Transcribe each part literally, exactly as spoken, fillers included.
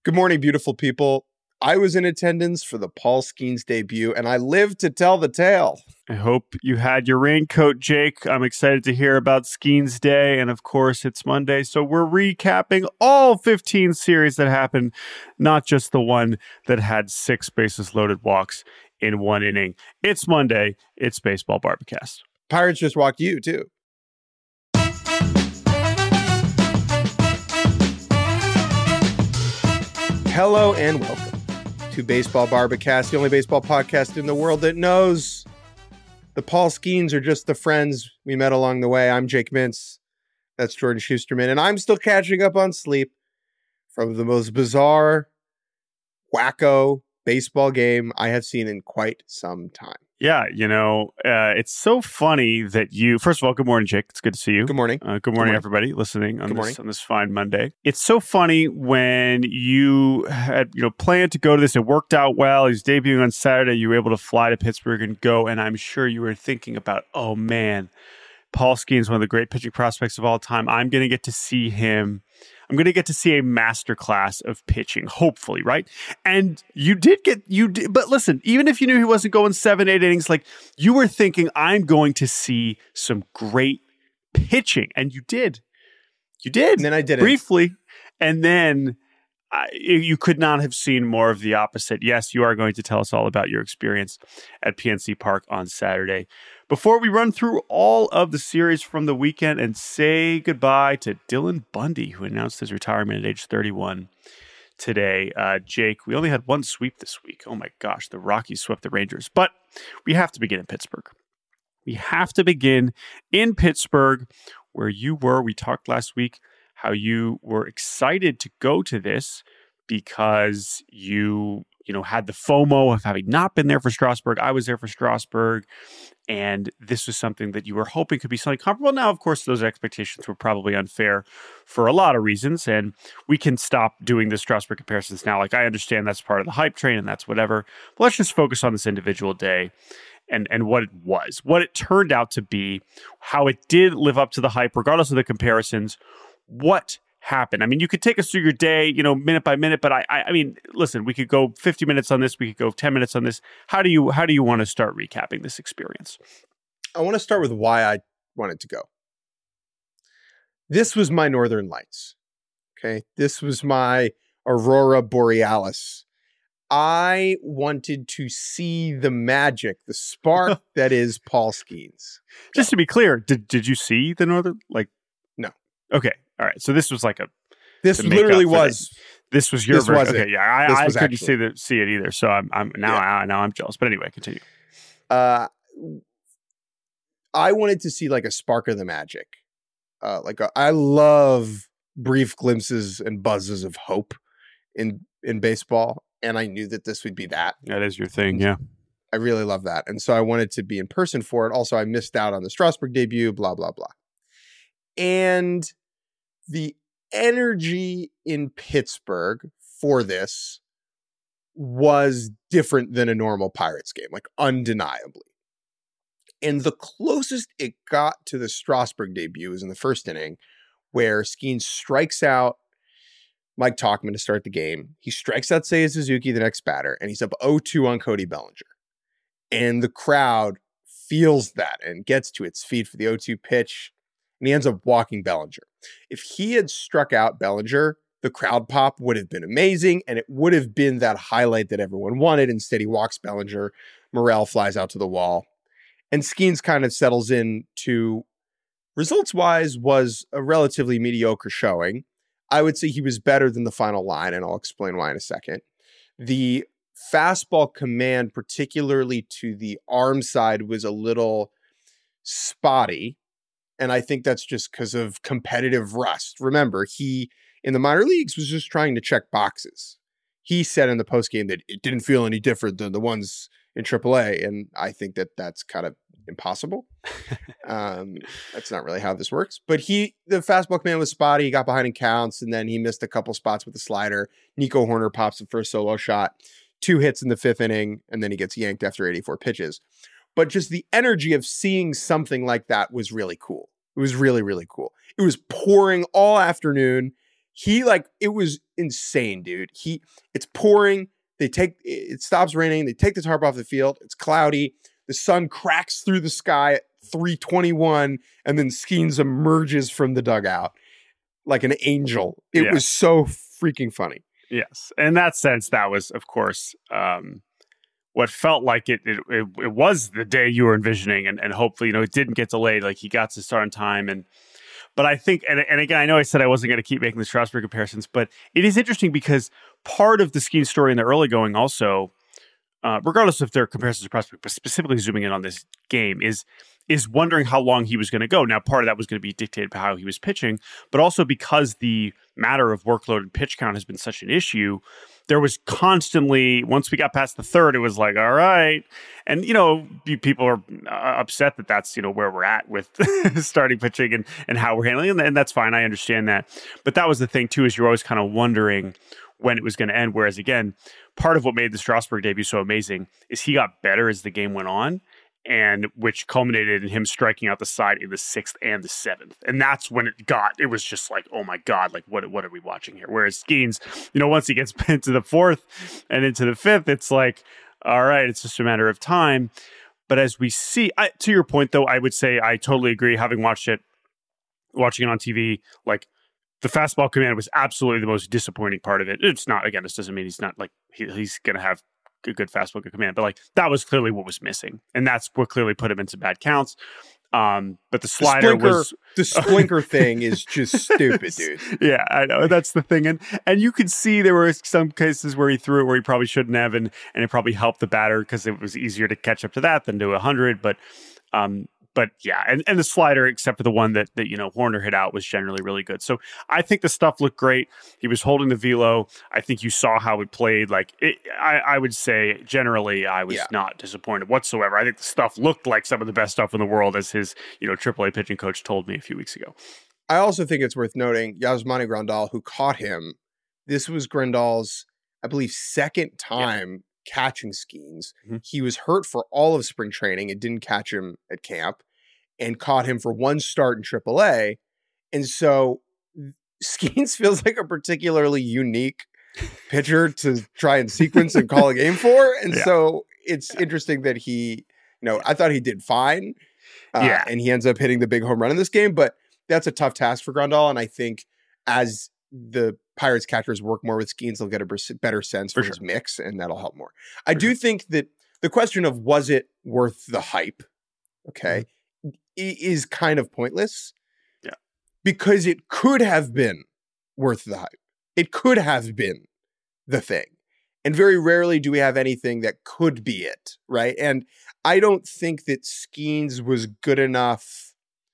Good morning, beautiful people. I was in attendance for the Paul Skeens debut, and I lived to tell the tale. I hope you had your raincoat, Jake. I'm excited to hear about Skeens Day, and of course, it's Monday, so we're recapping all fifteen series that happened, not just the one that had six bases-loaded walks in one inning. It's Monday. It's Baseball Barbacast. Pirates just walked you, too. Hello and welcome to Baseball Barbacast, the only baseball podcast in the world that knows the Paul Skeens are just the friends we met along the way. I'm Jake Mintz. That's Jordan Schusterman. And I'm still catching up on sleep from the most bizarre, wacko baseball game I have seen in quite some time. Yeah, you know, uh, it's so funny that you, first of all, good morning, Jake. It's good to see you. Good morning. Uh, good morning, good morning, everybody listening on good this morning. on this fine Monday. It's so funny when you had, you know, planned to go to this. It worked out well. He's debuting on Saturday. You were able to fly to Pittsburgh and go. And I'm sure you were thinking about, oh, man, Paul Skeens, one of the great pitching prospects of all time. I'm going to get to see him. I'm going to get to see a masterclass of pitching, hopefully, right? And you did get, you did, but listen, even if you knew he wasn't going seven, eight innings, like you were thinking, I'm going to see some great pitching. And you did. You did. And then I didn't. Briefly. And then uh, you could not have seen more of the opposite. Yes, you are going to tell us all about your experience at P N C Park on Saturday. Before we run through all of the series from the weekend and say goodbye to Dylan Bundy, who announced his retirement at age thirty-one today. Uh, Jake, we only had one sweep this week. Oh my gosh, the Rockies swept the Rangers. But we have to begin in Pittsburgh. We have to begin in Pittsburgh, where you were. We talked last week how you were excited to go to this because you, you know, had the FOMO of having not been there for Strasburg. I was there for Strasburg. And this was something that you were hoping could be something comparable. Now, of course, those expectations were probably unfair for a lot of reasons. And we can stop doing the Strasburg comparisons now. Like, I understand that's part of the hype train and that's whatever. But let's just focus on this individual day and, and what it was, what it turned out to be, how it did live up to the hype, regardless of the comparisons. What happened? I mean, you could take us through your day, you know, minute by minute, but I, I, I mean, listen, we could go fifty minutes on this. We could go ten minutes on this. How do you, how do you want to start recapping this experience? I want to start with why I wanted to go. This was my Northern Lights. Okay. This was my Aurora Borealis. I wanted to see the magic, the spark that is Paul Skeens. Just to be clear, did, did you see the Northern, like, no. Okay. All right. So this was like a, This literally was. It. This was your this version. Was okay, it. yeah, I, I couldn't actually. see the see it either. So I'm I'm now yeah. I, now I'm jealous. But anyway, continue. Uh, I wanted to see like a spark of the magic. Uh, like a, I love brief glimpses and buzzes of hope in in baseball, and I knew that this would be that. That is your thing, yeah. I really love that, and so I wanted to be in person for it. Also, I missed out on the Strasburg debut. Blah blah blah, and the energy in Pittsburgh for this was different than a normal Pirates game, like undeniably. And the closest it got to the Strasburg debut was in the first inning, where Skeens strikes out Mike Tauchman to start the game. He strikes out Seiya Suzuki, the next batter, and he's up oh two on Cody Bellinger. And the crowd feels that and gets to its feet for the oh two pitch. And he ends up walking Bellinger. If he had struck out Bellinger, the crowd pop would have been amazing, and it would have been that highlight that everyone wanted. Instead, he walks Bellinger. Morel flies out to the wall. And Skeens kind of settles in to, results-wise, was a relatively mediocre showing. I would say he was better than the final line, and I'll explain why in a second. The fastball command, particularly to the arm side, was a little spotty. And I think that's just because of competitive rust. Remember, he, in the minor leagues, was just trying to check boxes. He said in the postgame that it didn't feel any different than the ones in triple A. And I think that that's kind of impossible. um, that's not really how this works. But he, the fastball command was spotty. He got behind in counts, and then he missed a couple spots with the slider. Nico Horner pops the first solo shot. Two hits in the fifth inning, and then he gets yanked after eighty-four pitches. But just the energy of seeing something like that was really cool. It was really, really cool. It was pouring all afternoon. He like, it was insane, dude. He, it's pouring. They take, it stops raining. They take the tarp off the field. It's cloudy. The sun cracks through the sky at three twenty-one, and then Skeens emerges from the dugout like an angel. It yeah. was so freaking funny. Yes. In that sense, that was, of course, um, what felt like it, it, it, it was the day you were envisioning, and, and hopefully, you know, it didn't get delayed. Like he got to start on time. And, but I think, and, and again, I know I said I wasn't going to keep making the Strasburg comparisons, but it is interesting because part of the Skeens story in the early going also, uh, regardless of their comparisons to Prospect, but specifically zooming in on this game, is is wondering how long he was going to go. Now, part of that was going to be dictated by how he was pitching, but also because the matter of workload and pitch count has been such an issue, there was constantly, once we got past the third, it was like, all right. And, you know, people are upset that that's, you know, where we're at with starting pitching and, and how we're handling it. And that's fine. I understand that. But that was the thing, too, is you're always kind of wondering when it was going to end. Whereas, again, part of what made the Strasburg debut so amazing is he got better as the game went on, and which culminated in him striking out the side in the sixth and the seventh. And that's when it got, it was just like, oh my God, like what, what are we watching here? Whereas Skeens, you know, once he gets into the fourth and into the fifth, it's like, all right, it's just a matter of time. But as we see, I, to your point though, I would say I totally agree, having watched it, watching it on T V, like the fastball command was absolutely the most disappointing part of it. It's not, again, this doesn't mean he's not like, he, he's going to have a good fastball, good command, but like that was clearly what was missing, and that's what clearly put him into bad counts. Um, but the slider the splinker, was the splinker thing is just stupid, dude. Yeah, I know, that's the thing, and and you could see there were some cases where he threw it where he probably shouldn't have, and and it probably helped the batter because it was easier to catch up to that than to a hundred. But um, but yeah, and, and the slider, except for the one that that you know Hoerner hit out, was generally really good. So I think the stuff looked great. He was holding the velo. I think you saw how it played. Like it, I, I would say generally, I was yeah. not disappointed whatsoever. I think the stuff looked like some of the best stuff in the world, as his you know triple A pitching coach told me a few weeks ago. I also think it's worth noting Yasmani Grandal, who caught him. This was Grandal's, I believe, second time. Yeah. Catching Skeens. Mm-hmm. He was hurt for all of spring training and didn't catch him at camp, and caught him for one start in triple A. And so Skeens feels like a particularly unique pitcher to try and sequence and call a game for. And yeah. so it's interesting that he, you know, I thought he did fine. Uh, yeah. And he ends up hitting the big home run in this game, but that's a tough task for Grandal. And I think as the Pirates catchers work more with Skeens, they'll get a better sense for, for sure. his mix, and that'll help more. I for do sure. think that the question of was it worth the hype, okay, mm-hmm. is kind of pointless. Yeah. Because it could have been worth the hype. It could have been the thing. And very rarely do we have anything that could be it, right? And I don't think that Skeens was good enough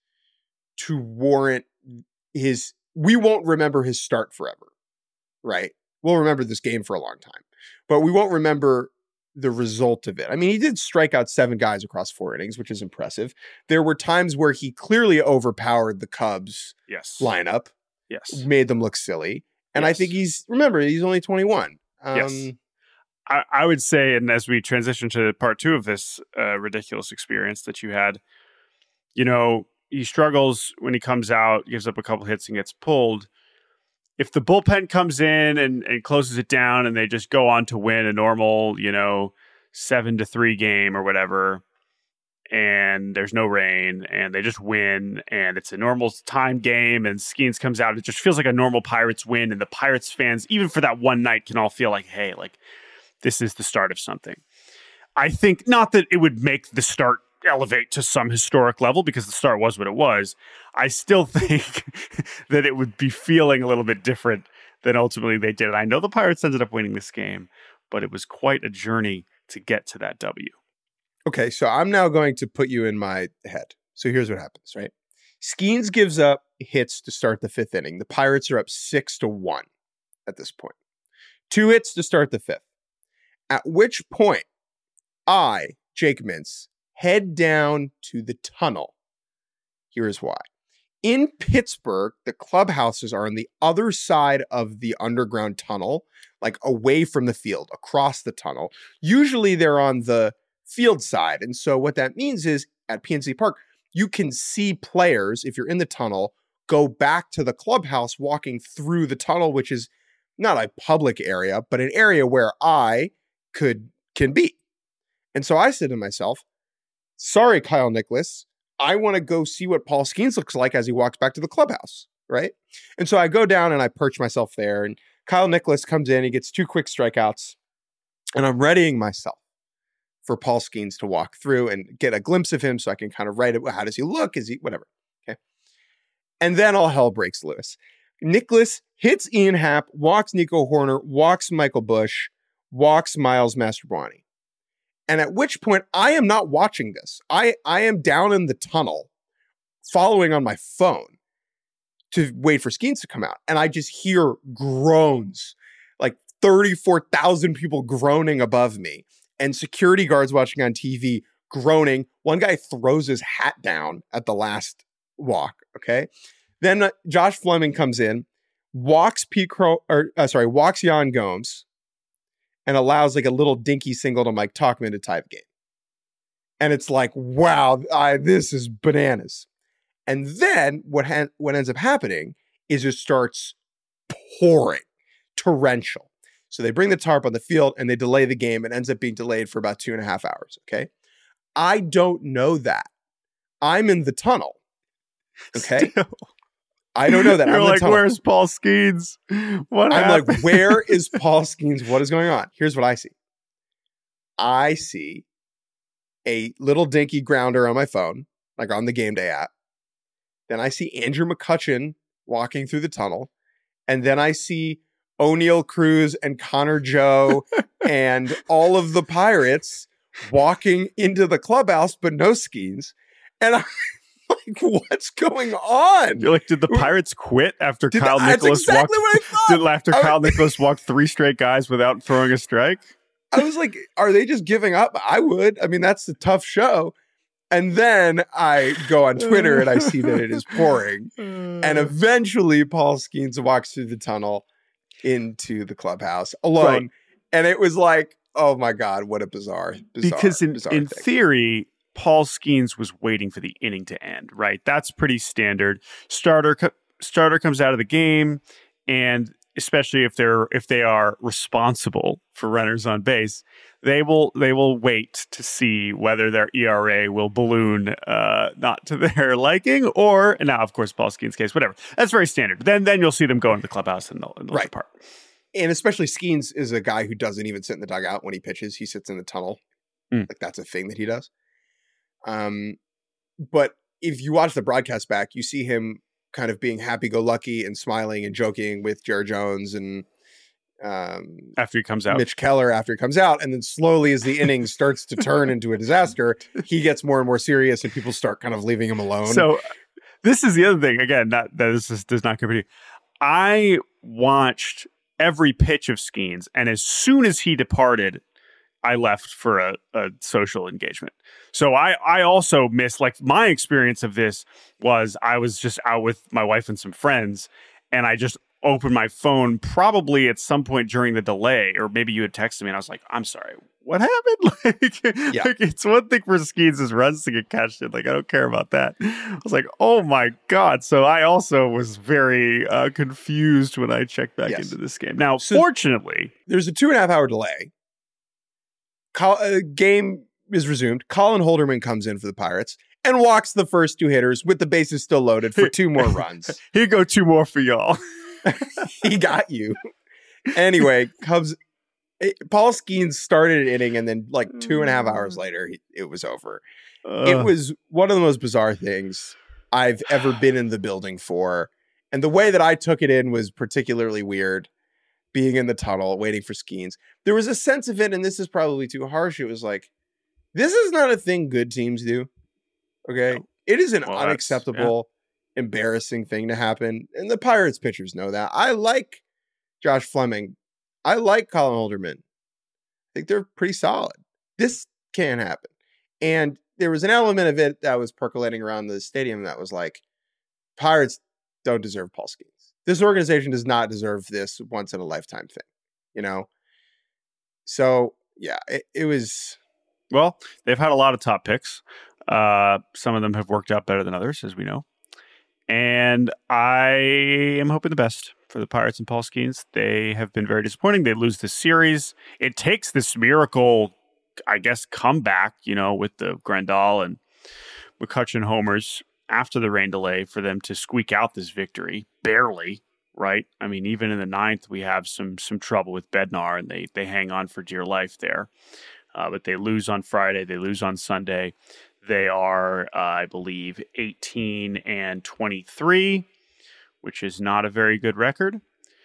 to warrant his... We won't remember his start forever, right? We'll remember this game for a long time, but we won't remember the result of it. I mean, he did strike out seven guys across four innings, which is impressive. There were times where he clearly overpowered the Cubs yes. lineup, yes, made them look silly. And yes. I think he's, remember, he's only twenty-one. Um, yes. I, I would say, and as we transition to part two of this uh, ridiculous experience that you had, you know, he struggles when he comes out, gives up a couple hits and gets pulled. If the bullpen comes in and, and closes it down and they just go on to win a normal, you know, seven to three game or whatever, and there's no rain and they just win and it's a normal time game and Skeens comes out, it just feels like a normal Pirates win. And the Pirates fans, even for that one night, can all feel like, hey, like this is the start of something. I think not that it would make the start elevate to some historic level because the start was what it was. I still think that it would be feeling a little bit different than ultimately they did. I know the Pirates ended up winning this game, but it was quite a journey to get to that W. Okay, so I'm now going to put you in my head. So here's what happens, right? Skeens gives up hits to start the fifth inning. The Pirates are up six to one at this point. Two hits to start the fifth. At which point, I, Jake Mintz, head down to the tunnel. Here's why. In Pittsburgh, the clubhouses are on the other side of the underground tunnel, like away from the field, across the tunnel. Usually they're on the field side. And so what that means is at P N C Park, you can see players, if you're in the tunnel, go back to the clubhouse walking through the tunnel, which is not a public area, but an area where I could can be. And so I said to myself, sorry, Kyle Nicholas, I want to go see what Paul Skeens looks like as he walks back to the clubhouse, right? And so I go down and I perch myself there, and Kyle Nicholas comes in, he gets two quick strikeouts, and I'm readying myself for Paul Skeens to walk through and get a glimpse of him so I can kind of write it. How does he look? Is he whatever? Okay. And then all hell breaks loose. Nicholas hits Ian Happ, walks Nico Horner, walks Michael Busch, walks Miles Mastrobuoni. And at which point I am not watching this. I, I am down in the tunnel following on my phone to wait for Skeens to come out. And I just hear groans, like thirty-four thousand people groaning above me, and security guards watching on T V groaning. One guy throws his hat down at the last walk. Okay. Then uh, Josh Fleming comes in, walks Pete Crow, or uh, sorry, walks Yan Gomes, and allows like a little dinky single to Mike Tauchman to tie the game. And it's like, wow, I, this is bananas. And then what ha- what ends up happening is it starts pouring, torrential. So they bring the tarp on the field and they delay the game. It ends up being delayed for about two and a half hours. Okay. I don't know that. I'm in the tunnel. Okay. Still. I don't know that. You're I'm like, where's Paul Skeens? What I'm happened? like, where is Paul Skeens? What is going on? Here's what I see. I see a little dinky grounder on my phone, like on the game day app. Then I see Andrew McCutchen walking through the tunnel. And then I see O'Neal Cruz and Connor Joe and all of the Pirates walking into the clubhouse, but no Skeens. And I'm like, what's going on? You're like, did the Pirates quit after Did Kyle the, Nicholas that's exactly walked? what I thought. Did, after I Kyle was, Nicholas walked three straight guys without throwing a strike? I was like, are they just giving up? I would. I mean, that's a tough show. And then I go on Twitter and I see that it is pouring. And eventually Paul Skeens walks through the tunnel into the clubhouse alone. Right. And it was like, oh my God, what a bizarre, bizarre Because in, bizarre in thing. theory, Paul Skeens was waiting for the inning to end, right? That's pretty standard. Starter co- starter comes out of the game, and especially if they're if they are responsible for runners on base, they will they will wait to see whether their E R A will balloon uh, not to their liking, or now of course Paul Skeens' case, whatever. That's very standard. Then then you'll see them go into the clubhouse and they'll, and they'll right. depart. And especially Skeens is a guy who doesn't even sit in the dugout when he pitches. He sits in the tunnel. Mm. Like that's a thing that he does. Um, but if you watch the broadcast back, you see him kind of being happy-go-lucky and smiling and joking with Jared Jones and um, after he comes out, Mitch Keller after he comes out, and then slowly as the inning starts to turn into a disaster, he gets more and more serious, and people start kind of leaving him alone. So this is the other thing. Again, not that this is, does not compare to you. I watched every pitch of Skeens, and as soon as he departed, I left for a, a social engagement. So I, I also missed, like, my experience of this was I was just out with my wife and some friends, and I just opened my phone probably at some point during the delay, or maybe you had texted me, and I was like, I'm sorry, what happened? Like, yeah. like it's one thing for Skeens' runs to get cashed in. Like, I don't care about that. I was like, oh my God. So I also was very uh, confused when I checked back yes. into this game. Now, so fortunately, there's a two and a half hour delay. Col- uh, game is resumed. Colin Holderman comes in for the Pirates and walks the first two hitters with the bases still loaded for two more runs. Here go two more for y'all. He got you. Anyway, Cubs. It, Paul Skeens started an inning, and then like two and a half hours later, he, it was over. Uh, it was one of the most bizarre things I've ever been in the building for. And the way that I took it in was particularly weird, being in the tunnel, waiting for Skeens. There was a sense of it, and this is probably too harsh. It was like, this is not a thing good teams do. Okay? No. It is an well, unacceptable, yeah. embarrassing thing to happen. And the Pirates pitchers know that. I like Josh Fleming. I like Colin Holderman. I think they're pretty solid. This can't happen. And there was an element of it that was percolating around the stadium that was like, Pirates don't deserve Paul Skeens. This organization does not deserve this once in a lifetime thing, you know? So, yeah, it, it was... Well, they've had a lot of top picks. Uh, some of them have worked out better than others, as we know. And I am hoping the best for the Pirates and Paul Skeens. They have been very disappointing. They lose the series. It takes this miracle, I guess, comeback, you know, with the Grandal and McCutchen homers after the rain delay for them to squeak out this victory. Barely, right? I mean, even in the ninth, we have some some trouble with Bednar, and they they hang on for dear life there. Uh, but they lose on Friday. They lose on Sunday. They are, uh, I believe, eighteen and twenty-three, which is not a very good record.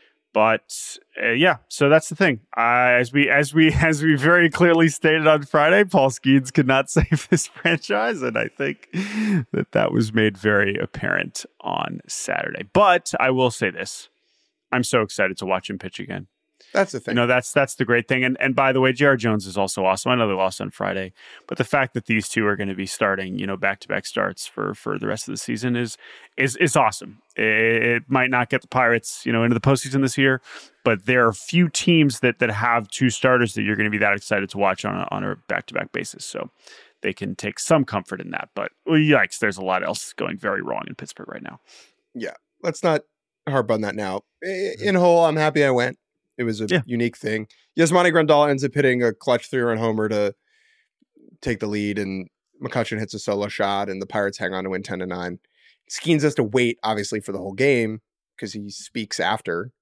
But uh, yeah, so that's the thing. Uh, as we as we as we very clearly stated on Friday, Paul Skeens could not save this franchise, and I think that that was made very apparent on Saturday. But I will say this: I'm so excited to watch him pitch again. That's the thing. You know, that's that's the great thing. And and by the way, J R. Jones is also awesome. I know they lost on Friday, but the fact that these two are going to be starting, you know, back to back starts for for the rest of the season is is is awesome. It, it might not get the Pirates, you know, into the postseason this year, but there are few teams that that have two starters that you're going to be that excited to watch on a, on a back to back basis. So they can take some comfort in that. But well, yikes, there's a lot else going very wrong in Pittsburgh right now. Yeah, let's not harp on that now. In whole, I'm happy I went. It was a yeah. unique thing. Yasmani Grandal ends up hitting a clutch three-run homer to take the lead, and McCutchen hits a solo shot, and the Pirates hang on to win ten to nine. Skeens has to wait, obviously, for the whole game because he speaks after.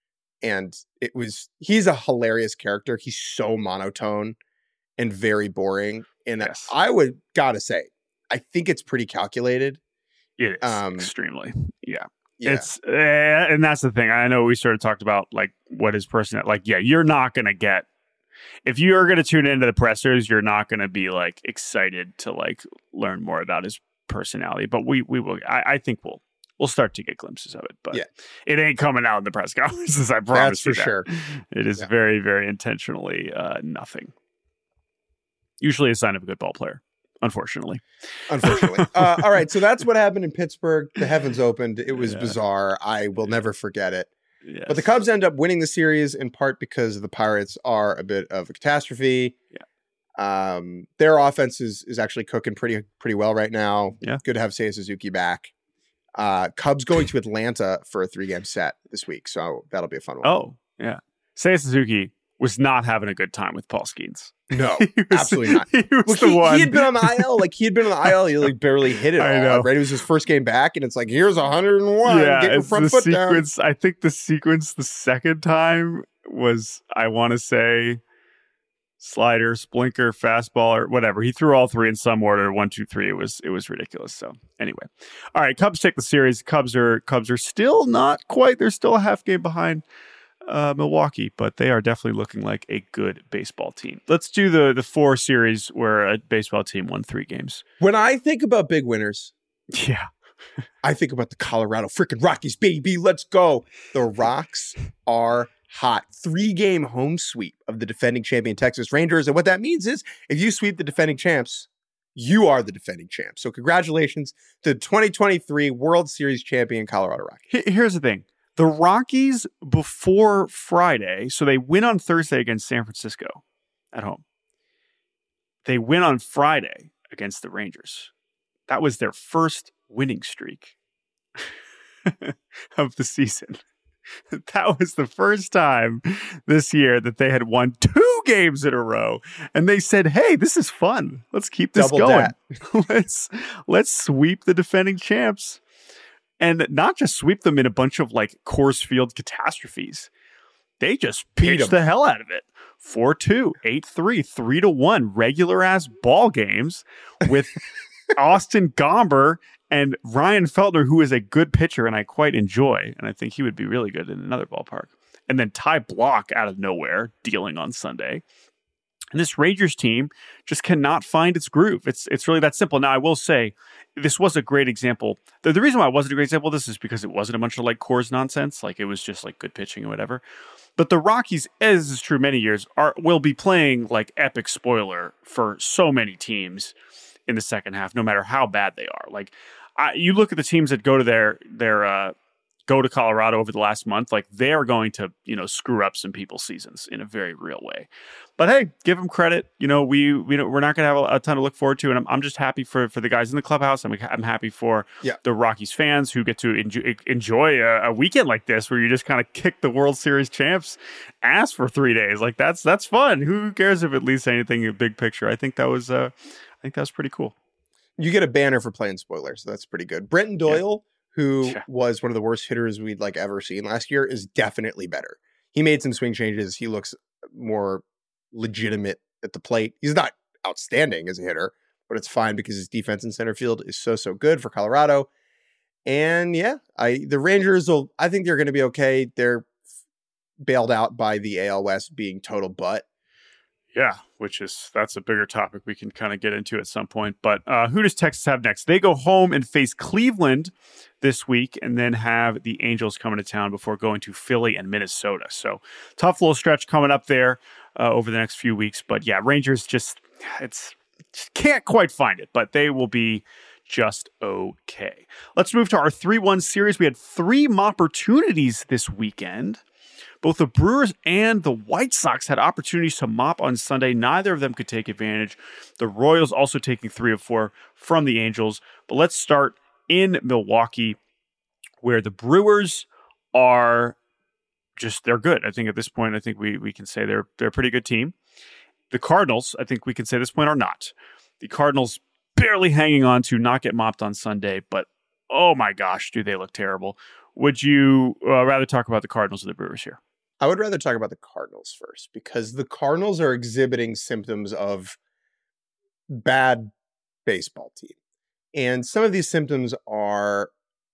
And it was, he's a hilarious character. He's so monotone and very boring. And yes. I would gotta say, I think it's pretty calculated. It is um, extremely, yeah. Yeah. It's uh, and that's the thing. I know we sort of talked about like what his personality. Like, yeah, you're not gonna get if you are gonna tune into the pressers, you're not gonna be like excited to like learn more about his personality. But we we will. I, I think we'll we'll start to get glimpses of it. But yeah. it ain't coming out in the press conferences. I promise. That's for you that. Sure. It is yeah. very very intentionally uh, nothing. Usually a sign of a good ball player. Unfortunately. Unfortunately. uh, all right. So that's what happened in Pittsburgh. The heavens opened. It was yeah. bizarre. I will never forget it. Yes. But the Cubs end up winning the series in part because the Pirates are a bit of a catastrophe. Yeah. Um, their offense is, is actually cooking pretty pretty well right now. Yeah. Good to have Seiya Suzuki back. Uh, Cubs going to Atlanta for a three-game set this week. So that'll be a fun one. Oh, yeah. Seiya Suzuki was not having a good time with Paul Skeens. No, was, absolutely not. He, was well, the he, one. he had been on the I L. Like, he had been on the I L. He like barely hit it I all. know. Right? It was his first game back, and it's like, here's one hundred one. Yeah, Get your front the foot sequence, down. I think the sequence the second time was, I want to say, slider, splinker, fastball, or whatever. He threw all three in some order. One, two, three. It was it was ridiculous. So anyway, all right. Cubs take the series. Cubs are Cubs are still not quite. They're still a half game behind Uh, Milwaukee, but they are definitely looking like a good baseball team. Let's do the the four series where a baseball team won three games. When I think about big winners, yeah, I think about the Colorado freaking Rockies, baby. Let's go. The Rocks are hot. Three game home sweep of the defending champion Texas Rangers, and what that means is if you sweep the defending champs, you are the defending champs. So congratulations to the twenty twenty-three World Series champion Colorado Rockies. Here's the thing. The Rockies before Friday, so they win on Thursday against San Francisco at home. They win on Friday against the Rangers. That was their first winning streak of the season. That was the first time this year that they had won two games in a row. And they said, hey, this is fun. Let's keep this Double going. let's let's sweep the defending champs. And not just sweep them in a bunch of like Coors Field catastrophes. They just pitched the hell out of it. four two, eight three, three to one regular ass ball games with Austin Gomber and Ryan Feltner, who is a good pitcher and I quite enjoy. And I think he would be really good in another ballpark. And then Ty Block out of nowhere dealing on Sunday. And this Rangers team just cannot find its groove. It's it's really that simple. Now, I will say, this was a great example. The, the reason why it wasn't a great example of this is because it wasn't a bunch of like Coors nonsense. Like it was just like good pitching or whatever. But the Rockies, as is true many years, are will be playing like epic spoiler for so many teams in the second half, no matter how bad they are. Like I, you look at the teams that go to their their uh, go to Colorado over the last month, like they're going to, you know, screw up some people's seasons in a very real way. But hey, give them credit. You know, we, we don't, we're not going to have a, a ton to look forward to. And I'm, I'm just happy for, for the guys in the clubhouse. I'm, I'm happy for yeah. the Rockies fans who get to enjoy, enjoy a, a weekend like this where you just kind of kick the World Series champs ass for three days. Like that's, that's fun. Who cares if it leads to anything in the big picture? I think that was, uh, I think that was pretty cool. You get a banner for playing spoilers. So that's pretty good. Brenton Doyle, yeah. who yeah. was one of the worst hitters we'd like ever seen last year, is definitely better. He made some swing changes. He looks more legitimate at the plate. He's not outstanding as a hitter, but it's fine because his defense in center field is so, so good for Colorado. And yeah, I the Rangers will, I think they're going to be okay. They're bailed out by the A L West being total butt. Yeah, which is, that's a bigger topic we can kind of get into at some point. But uh, who does Texas have next? They go home and face Cleveland this week and then have the Angels coming to town before going to Philly and Minnesota. So tough little stretch coming up there uh, over the next few weeks. But yeah, Rangers just, it's just can't quite find it, but they will be just okay. Let's move to our three one series. We had three opportunities this weekend. Both the Brewers and the White Sox had opportunities to mop on Sunday. Neither of them could take advantage. The Royals also taking three of four from the Angels. But let's start in Milwaukee, where the Brewers are just, they're good. I think at this point, I think we we can say they're they're a pretty good team. The Cardinals, I think we can say at this point, are not. The Cardinals barely hanging on to not get mopped on Sunday, but oh my gosh, do they look terrible. Would you uh, rather talk about the Cardinals or the Brewers here? I would rather talk about the Cardinals first, because the Cardinals are exhibiting symptoms of bad baseball team. And some of these symptoms are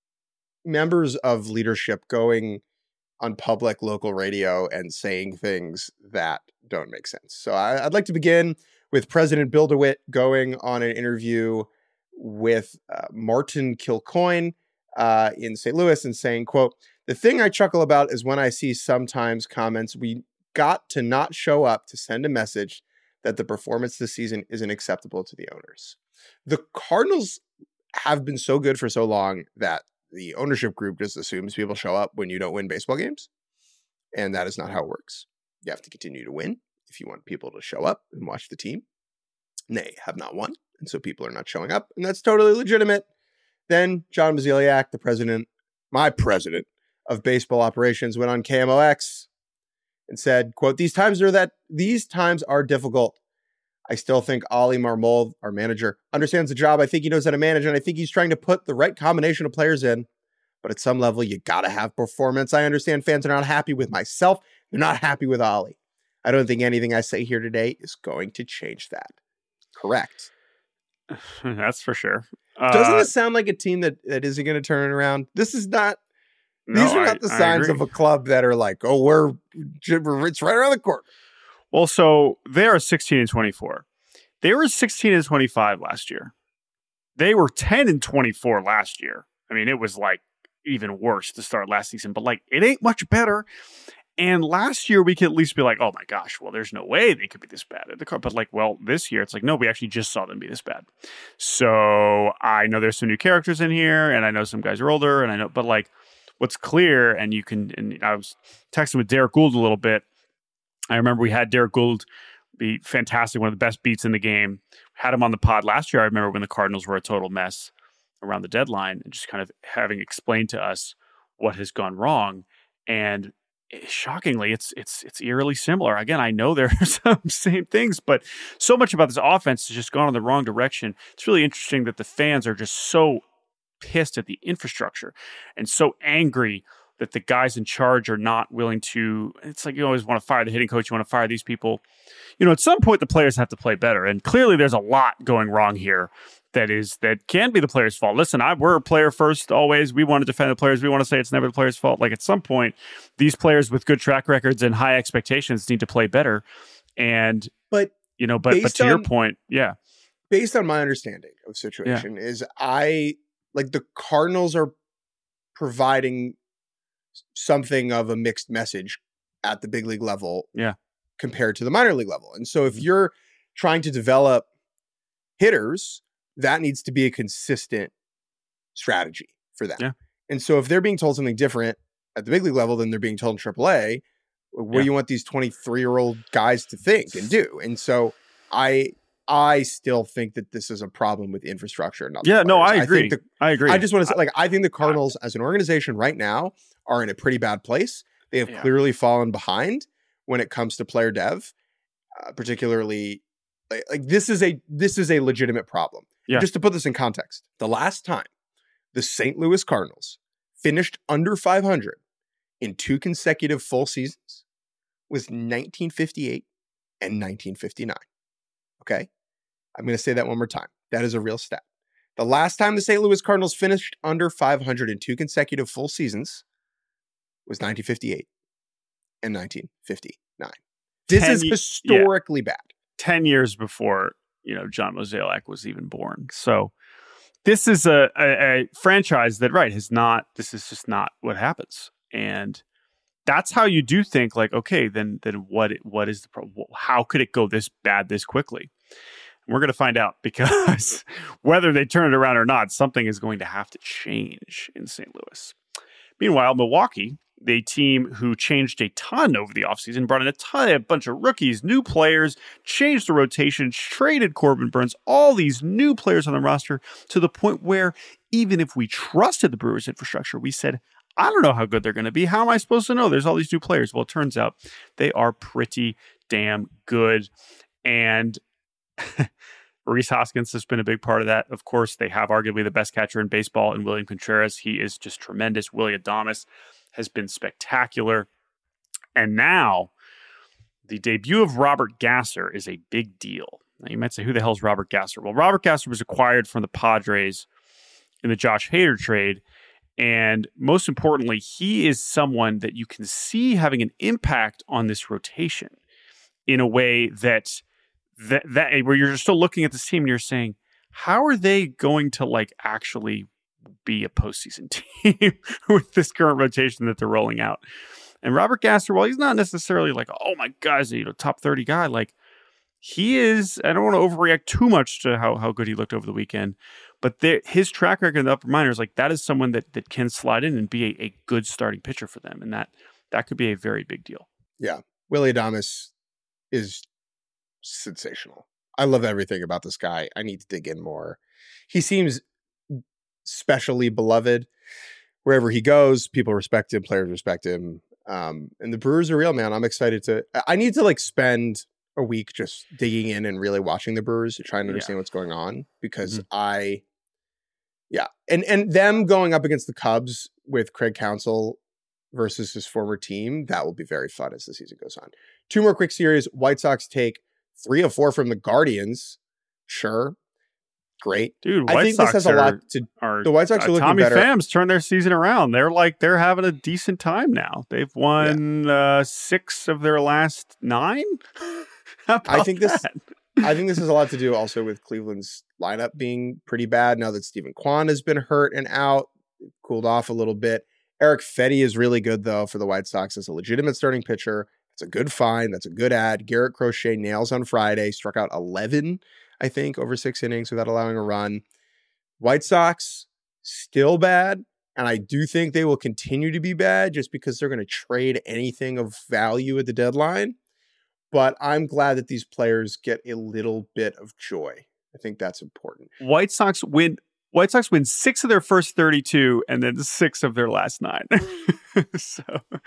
members of leadership going on public local radio and saying things that don't make sense. So I, I'd like to begin with President Bill DeWitt going on an interview with uh, Martin Kilcoyne uh, in Saint Louis and saying, quote, "The thing I chuckle about is when I see sometimes comments, we got to not show up to send a message that the performance this season isn't acceptable to the owners." The Cardinals have been so good for so long that the ownership group just assumes people show up when you don't win baseball games. And that is not how it works. You have to continue to win if you want people to show up and watch the team. And they have not won, and so people are not showing up, and that's totally legitimate. Then John Mozeliak, the president, my president of baseball operations, went on K M O X and said, quote, "These times are that these times are difficult. I still think Oli Marmol, our manager, understands the job. I think he knows how to manage, and I think he's trying to put the right combination of players in. But at some level, you got to have performance. I understand fans are not happy with myself. They're not happy with Oli. I don't think anything I say here today is going to change that." Correct. That's for sure. Uh, Doesn't it sound like a team that, that isn't going to turn it around? This is not, no, these are not I, the signs of a club that are like, oh, we're, we're it's right around the corner. Well, so they are sixteen and twenty-four. They were sixteen and twenty-five last year. They were ten and twenty-four last year. I mean, it was like even worse to start last season, but like it ain't much better. And last year we could at least be like, oh my gosh, well, there's no way they could be this bad at the car. But like, well, this year it's like, no, we actually just saw them be this bad. So I know there's some new characters in here, and I know some guys are older, and I know, but like what's clear, and you can, and I was texting with Derek Gould a little bit. I remember we had Derek Gould be fantastic, one of the best beats in the game. Had him on the pod last year. I remember when the Cardinals were a total mess around the deadline, and just kind of having explained to us what has gone wrong. And shockingly, it's it's it's eerily similar. Again, I know there are some same things, but so much about this offense has just gone in the wrong direction. It's really interesting that the fans are just so pissed at the infrastructure and so angry that the guys in charge are not willing to. It's like you always want to fire the hitting coach, you want to fire these people. You know, at some point the players have to play better, and clearly there's a lot going wrong here. That is, that can be the player's fault. Listen, I, we're a player first always. We want to defend the players. We want to say it's never the player's fault. Like at some point, these players with good track records and high expectations need to play better. And, but you know, but, but to on, your point, yeah. Based on my understanding of the situation yeah. is I, like the Cardinals are providing something of a mixed message at the big league level yeah. compared to the minor league level. And so if you're trying to develop hitters, that needs to be a consistent strategy for them. Yeah. And so if they're being told something different at the big league level than they're being told in triple A, what Yeah. do you want these twenty-three-year-old guys to think and do? And so I I still think that this is a problem with infrastructure. Not the Yeah, no, I players. agree. think the, I agree. I just want to say, like, I think the Cardinals as an organization right now are in a pretty bad place. They have Yeah. clearly fallen behind when it comes to player dev, uh, particularly like, like this is a this is a legitimate problem. Yeah. Just to put this in context, the last time the Saint Louis Cardinals finished under five hundred in two consecutive full seasons was nineteen fifty-eight and nineteen fifty-nine. Okay? I'm going to say that one more time. That is a real stat. The last time the Saint Louis Cardinals finished under five hundred in two consecutive full seasons was nineteen fifty-eight and nineteen fifty-nine. This is Ten ye- historically bad. ten years before, you know, John Mozeliak was even born. So this is a, a, a franchise that, right, has not, this is just not what happens. And that's how you do think like, okay, then then what what is the problem? How could it go this bad this quickly? And we're going to find out, because whether they turn it around or not, something is going to have to change in Saint Louis. Meanwhile, Milwaukee, the team who changed a ton over the offseason, brought in a ton, a bunch of rookies, new players, changed the rotation, traded Corbin Burns, all these new players on the roster, to the point where even if we trusted the Brewers' infrastructure, we said, I don't know how good they're going to be. How am I supposed to know? There's all these new players. Well, it turns out they are pretty damn good. And Rhys Hoskins has been a big part of that. Of course, they have arguably the best catcher in baseball in William Contreras. He is just tremendous. Willy Adames has been spectacular. And now the debut of Robert Gasser is a big deal. Now, you might say, who the hell is Robert Gasser? Well, Robert Gasser was acquired from the Padres in the Josh Hader trade. And most importantly, he is someone that you can see having an impact on this rotation in a way that that, that where you're still looking at this team and you're saying, how are they going to like actually be a postseason team with this current rotation that they're rolling out? And Robert Gasser, well, he's not necessarily like, oh my God, he's a you know, top thirty guy. Like he is, I don't want to overreact too much to how, how good he looked over the weekend. But there, his track record in the upper minors, like that is someone that that can slide in and be a, a good starting pitcher for them. And that that could be a very big deal. Yeah. Willy Adames is sensational. I love everything about this guy. I need to dig in more. He seems specially beloved. Wherever he goes, people respect him, players respect him. Um, and the Brewers are real, man. I'm excited to, I need to like spend a week just digging in and really watching the Brewers to try and understand yeah. what's going on, because mm-hmm. I, yeah. And, and them going up against the Cubs with Craig Counsell versus his former team, that will be very fun as the season goes on. Two more quick series. White Sox take three of four from the Guardians. Sure. Great. Dude, I White think Sox this has are, a lot to are, the White Sox are uh, looking Tommy better. Pham's turned their season around. They're like, they're having a decent time now. They've won yeah. uh, six of their last nine. How about I think that? this I think this has a lot to do also with Cleveland's lineup being pretty bad now that Stephen Kwan has been hurt and out. Cooled off a little bit. Eric Fetty is really good, though, for the White Sox as a legitimate starting pitcher. It's a good find. That's a good ad. Garrett Crochet nails on Friday. Struck out eleven, I think, over six innings without allowing a run. White Sox, still bad. And I do think they will continue to be bad just because they're going to trade anything of value at the deadline. But I'm glad that these players get a little bit of joy. I think that's important. White Sox win. White Sox win six of their first thirty-two, and then six of their last nine. so,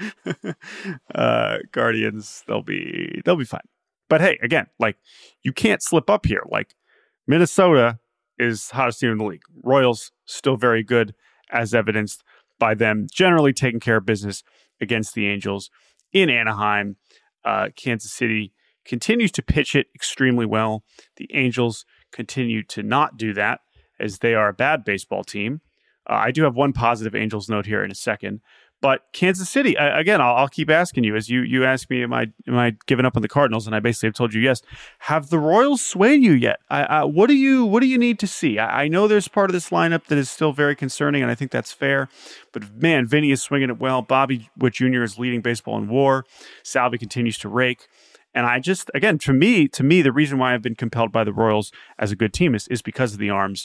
uh, Guardians, they'll be they'll be fine. But hey, again, like you can't slip up here. Like Minnesota is hottest team in the league. Royals still very good, as evidenced by them generally taking care of business against the Angels in Anaheim. Uh, Kansas City continues to pitch it extremely well. The Angels continue to not do that, as they are a bad baseball team. Uh, I do have one positive Angels note here in a second. But Kansas City, I, again, I'll, I'll keep asking you, as you you ask me, am I am I giving up on the Cardinals? And I basically have told you yes. Have the Royals swayed you yet? I, I, what do you what do you need to see? I, I know there's part of this lineup that is still very concerning, and I think that's fair. But man, Vinny is swinging it well. Bobby Witt Junior is leading baseball in WAR. Salvi continues to rake. And I just, again, to me, to me, the reason why I've been compelled by the Royals as a good team is, is because of the arms.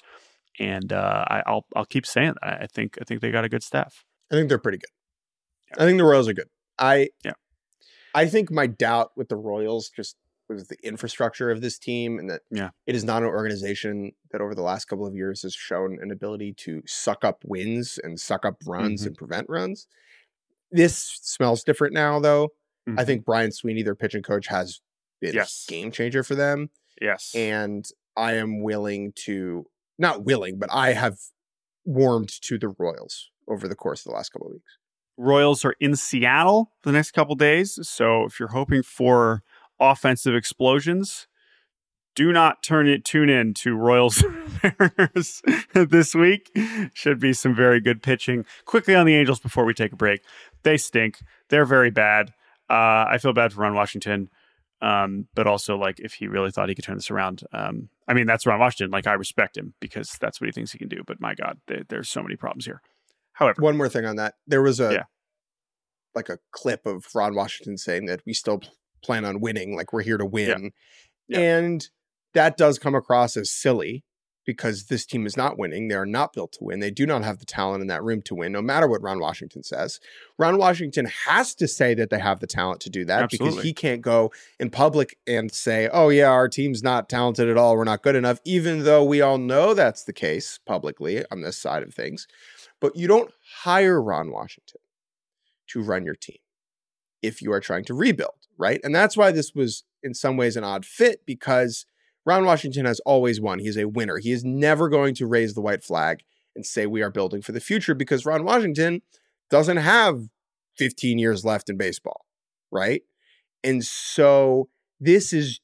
And uh, I, I'll I'll keep saying that. I think I think they got a good staff. I think they're pretty good. Yeah. I think the Royals are good. I yeah. I think my doubt with the Royals just was the infrastructure of this team, and that yeah. it is not an organization that over the last couple of years has shown an ability to suck up wins and suck up runs mm-hmm. and prevent runs. This smells different now, though. Mm-hmm. I think Brian Sweeney, their pitching coach, has been yes. a game changer for them. Yes. And I am willing to, not willing, but I have warmed to the Royals over the course of the last couple of weeks. Royals are in Seattle for the next couple of days. So if you're hoping for offensive explosions, do not turn it tune in to Royals Mariners this week. Should be some very good pitching. Quickly on the Angels before we take a break. They stink. They're very bad. Uh, I feel bad for Ron Washington. Um, but also, like, if he really thought he could turn this around, um, I mean, that's Ron Washington. Like, I respect him because that's what he thinks he can do. But my God, there, there's so many problems here. However, one more thing on that. There was a, yeah. like a clip of Ron Washington saying that we still plan on winning. Like, we're here to win. Yeah. Yeah. And that does come across as silly because this team is not winning. They are not built to win. They do not have the talent in that room to win, no matter what Ron Washington says. Ron Washington has to say that they have the talent to do that. Absolutely. Because he can't go in public and say, oh, yeah, our team's not talented at all. We're not good enough, even though we all know that's the case publicly on this side of things. But you don't hire Ron Washington to run your team if you are trying to rebuild, right? And that's why this was in some ways an odd fit, because Ron Washington has always won. He is a winner. He is never going to raise the white flag and say we are building for the future, because Ron Washington doesn't have fifteen years left in baseball, right? And so this is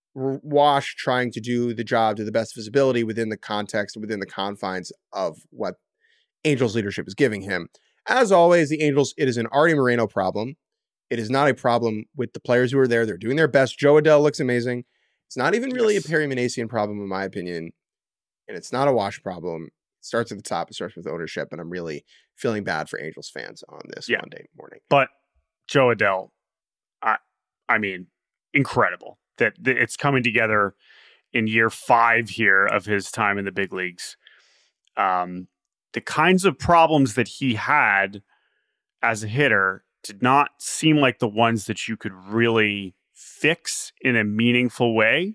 Wash trying to do the job to the best of his ability within the context, within the confines of what Angels leadership is giving him. As always, the Angels, it is an Artie Moreno problem. It is not a problem with the players who are there. They're doing their best. Jo Adell looks amazing. It's not even really yes. a Perry Minasian problem, in my opinion. And it's not a Wash problem. It starts at the top. It starts with ownership. And I'm really feeling bad for Angels fans on this yeah. Monday morning. But Jo Adell, I, I mean, incredible that, that it's coming together in year five here of his time in the big leagues. Um, the kinds of problems that he had as a hitter did not seem like the ones that you could really fix in a meaningful way.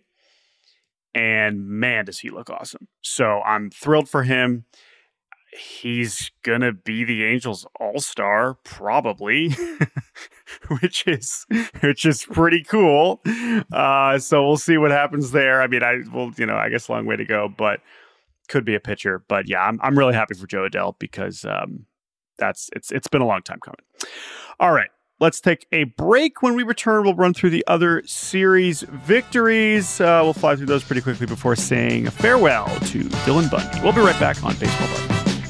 And man, does he look awesome. So I'm thrilled for him. He's going to be the Angels all-star, probably, which is which is pretty cool. Uh, so we'll see what happens there. I mean, I will, you know, I guess a long way to go, but could be a pitcher. But yeah, I'm I'm really happy for Jo Adell because um, that's it's it's been a long time coming. All right. Let's take a break. When we return, we'll run through the other series victories. Uh, we'll fly through those pretty quickly before saying farewell to Dylan Bundy. We'll be right back on Baseball Bar.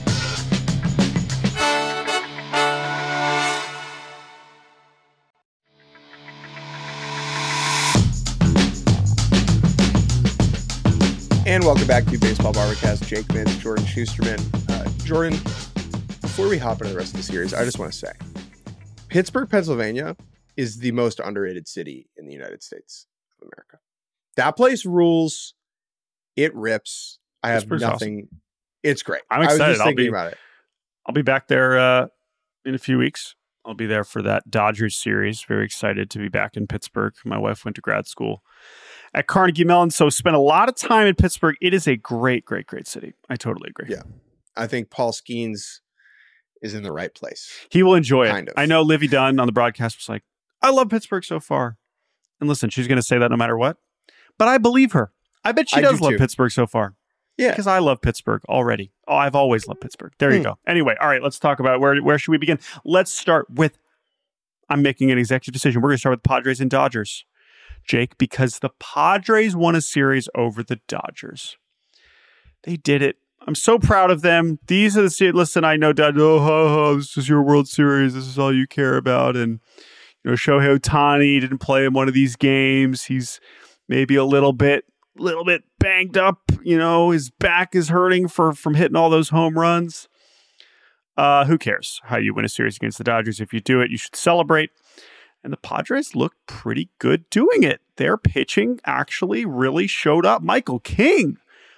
And welcome back to Baseball Barbercast. Jake Mintz, Jordan Schusterman. Uh, Jordan, before we hop into the rest of the series, I just want to say, Pittsburgh, Pennsylvania is the most underrated city in the United States of America. That place rules. It rips. I have nothing. Awesome. It's great. I'm excited. I was just I'll thinking be, about it. I'll be back there uh, in a few weeks. I'll be there for that Dodgers series. Very excited to be back in Pittsburgh. My wife went to grad school at Carnegie Mellon, so spent a lot of time in Pittsburgh. It is a great, great, great city. I totally agree. Yeah. I think Paul Skeens is in the right place. He will enjoy kind it. Of. I know Livy Dunn on the broadcast was like, I love Pittsburgh so far. And listen, she's going to say that no matter what. But I believe her. I bet she I does do love too. Pittsburgh so far. Yeah. Because I love Pittsburgh already. Oh, I've always loved Pittsburgh. There hmm. you go. Anyway, all right, let's talk about where, where should we begin? Let's start with, I'm making an executive decision. We're going to start with Padres and Dodgers. Jake, because the Padres won a series over the Dodgers. They did it. I'm so proud of them. These are the series. Listen, I know, Dad, oh, oh, oh, this is your World Series. This is all you care about. And, you know, Shohei Ohtani didn't play in one of these games. He's maybe a little bit, little bit banged up. You know, his back is hurting for from hitting all those home runs. Uh, who cares how you win a series against the Dodgers? If you do it, you should celebrate. And the Padres look pretty good doing it. Their pitching actually really showed up. Michael King.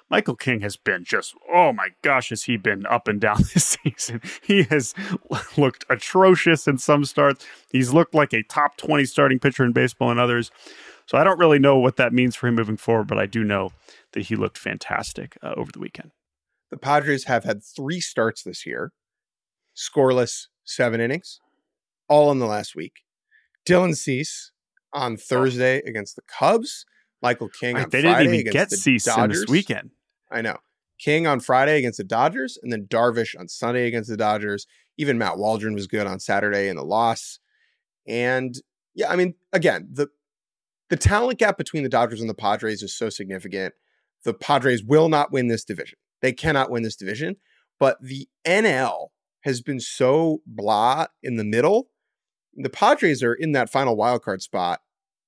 Michael King has been just, oh my gosh, has he been up and down this season. He has looked atrocious in some starts. He's looked like a top twenty starting pitcher in baseball in others. So I don't really know what that means for him moving forward, but I do know that he looked fantastic uh, over the weekend. The Padres have had three starts this year, scoreless seven innings, all in the last week. Dylan Cease on Thursday oh. against the Cubs. Michael King right, on they Friday didn't even against get the Cease in Dodgers this weekend. I know. King on Friday against the Dodgers, and then Darvish on Sunday against the Dodgers. Even Matt Waldron was good on Saturday in the loss. And yeah, I mean, again, the the talent gap between the Dodgers and the Padres is so significant. The Padres will not win this division. They cannot win this division. But the N L has been so blah in the middle. The Padres are in that final wildcard spot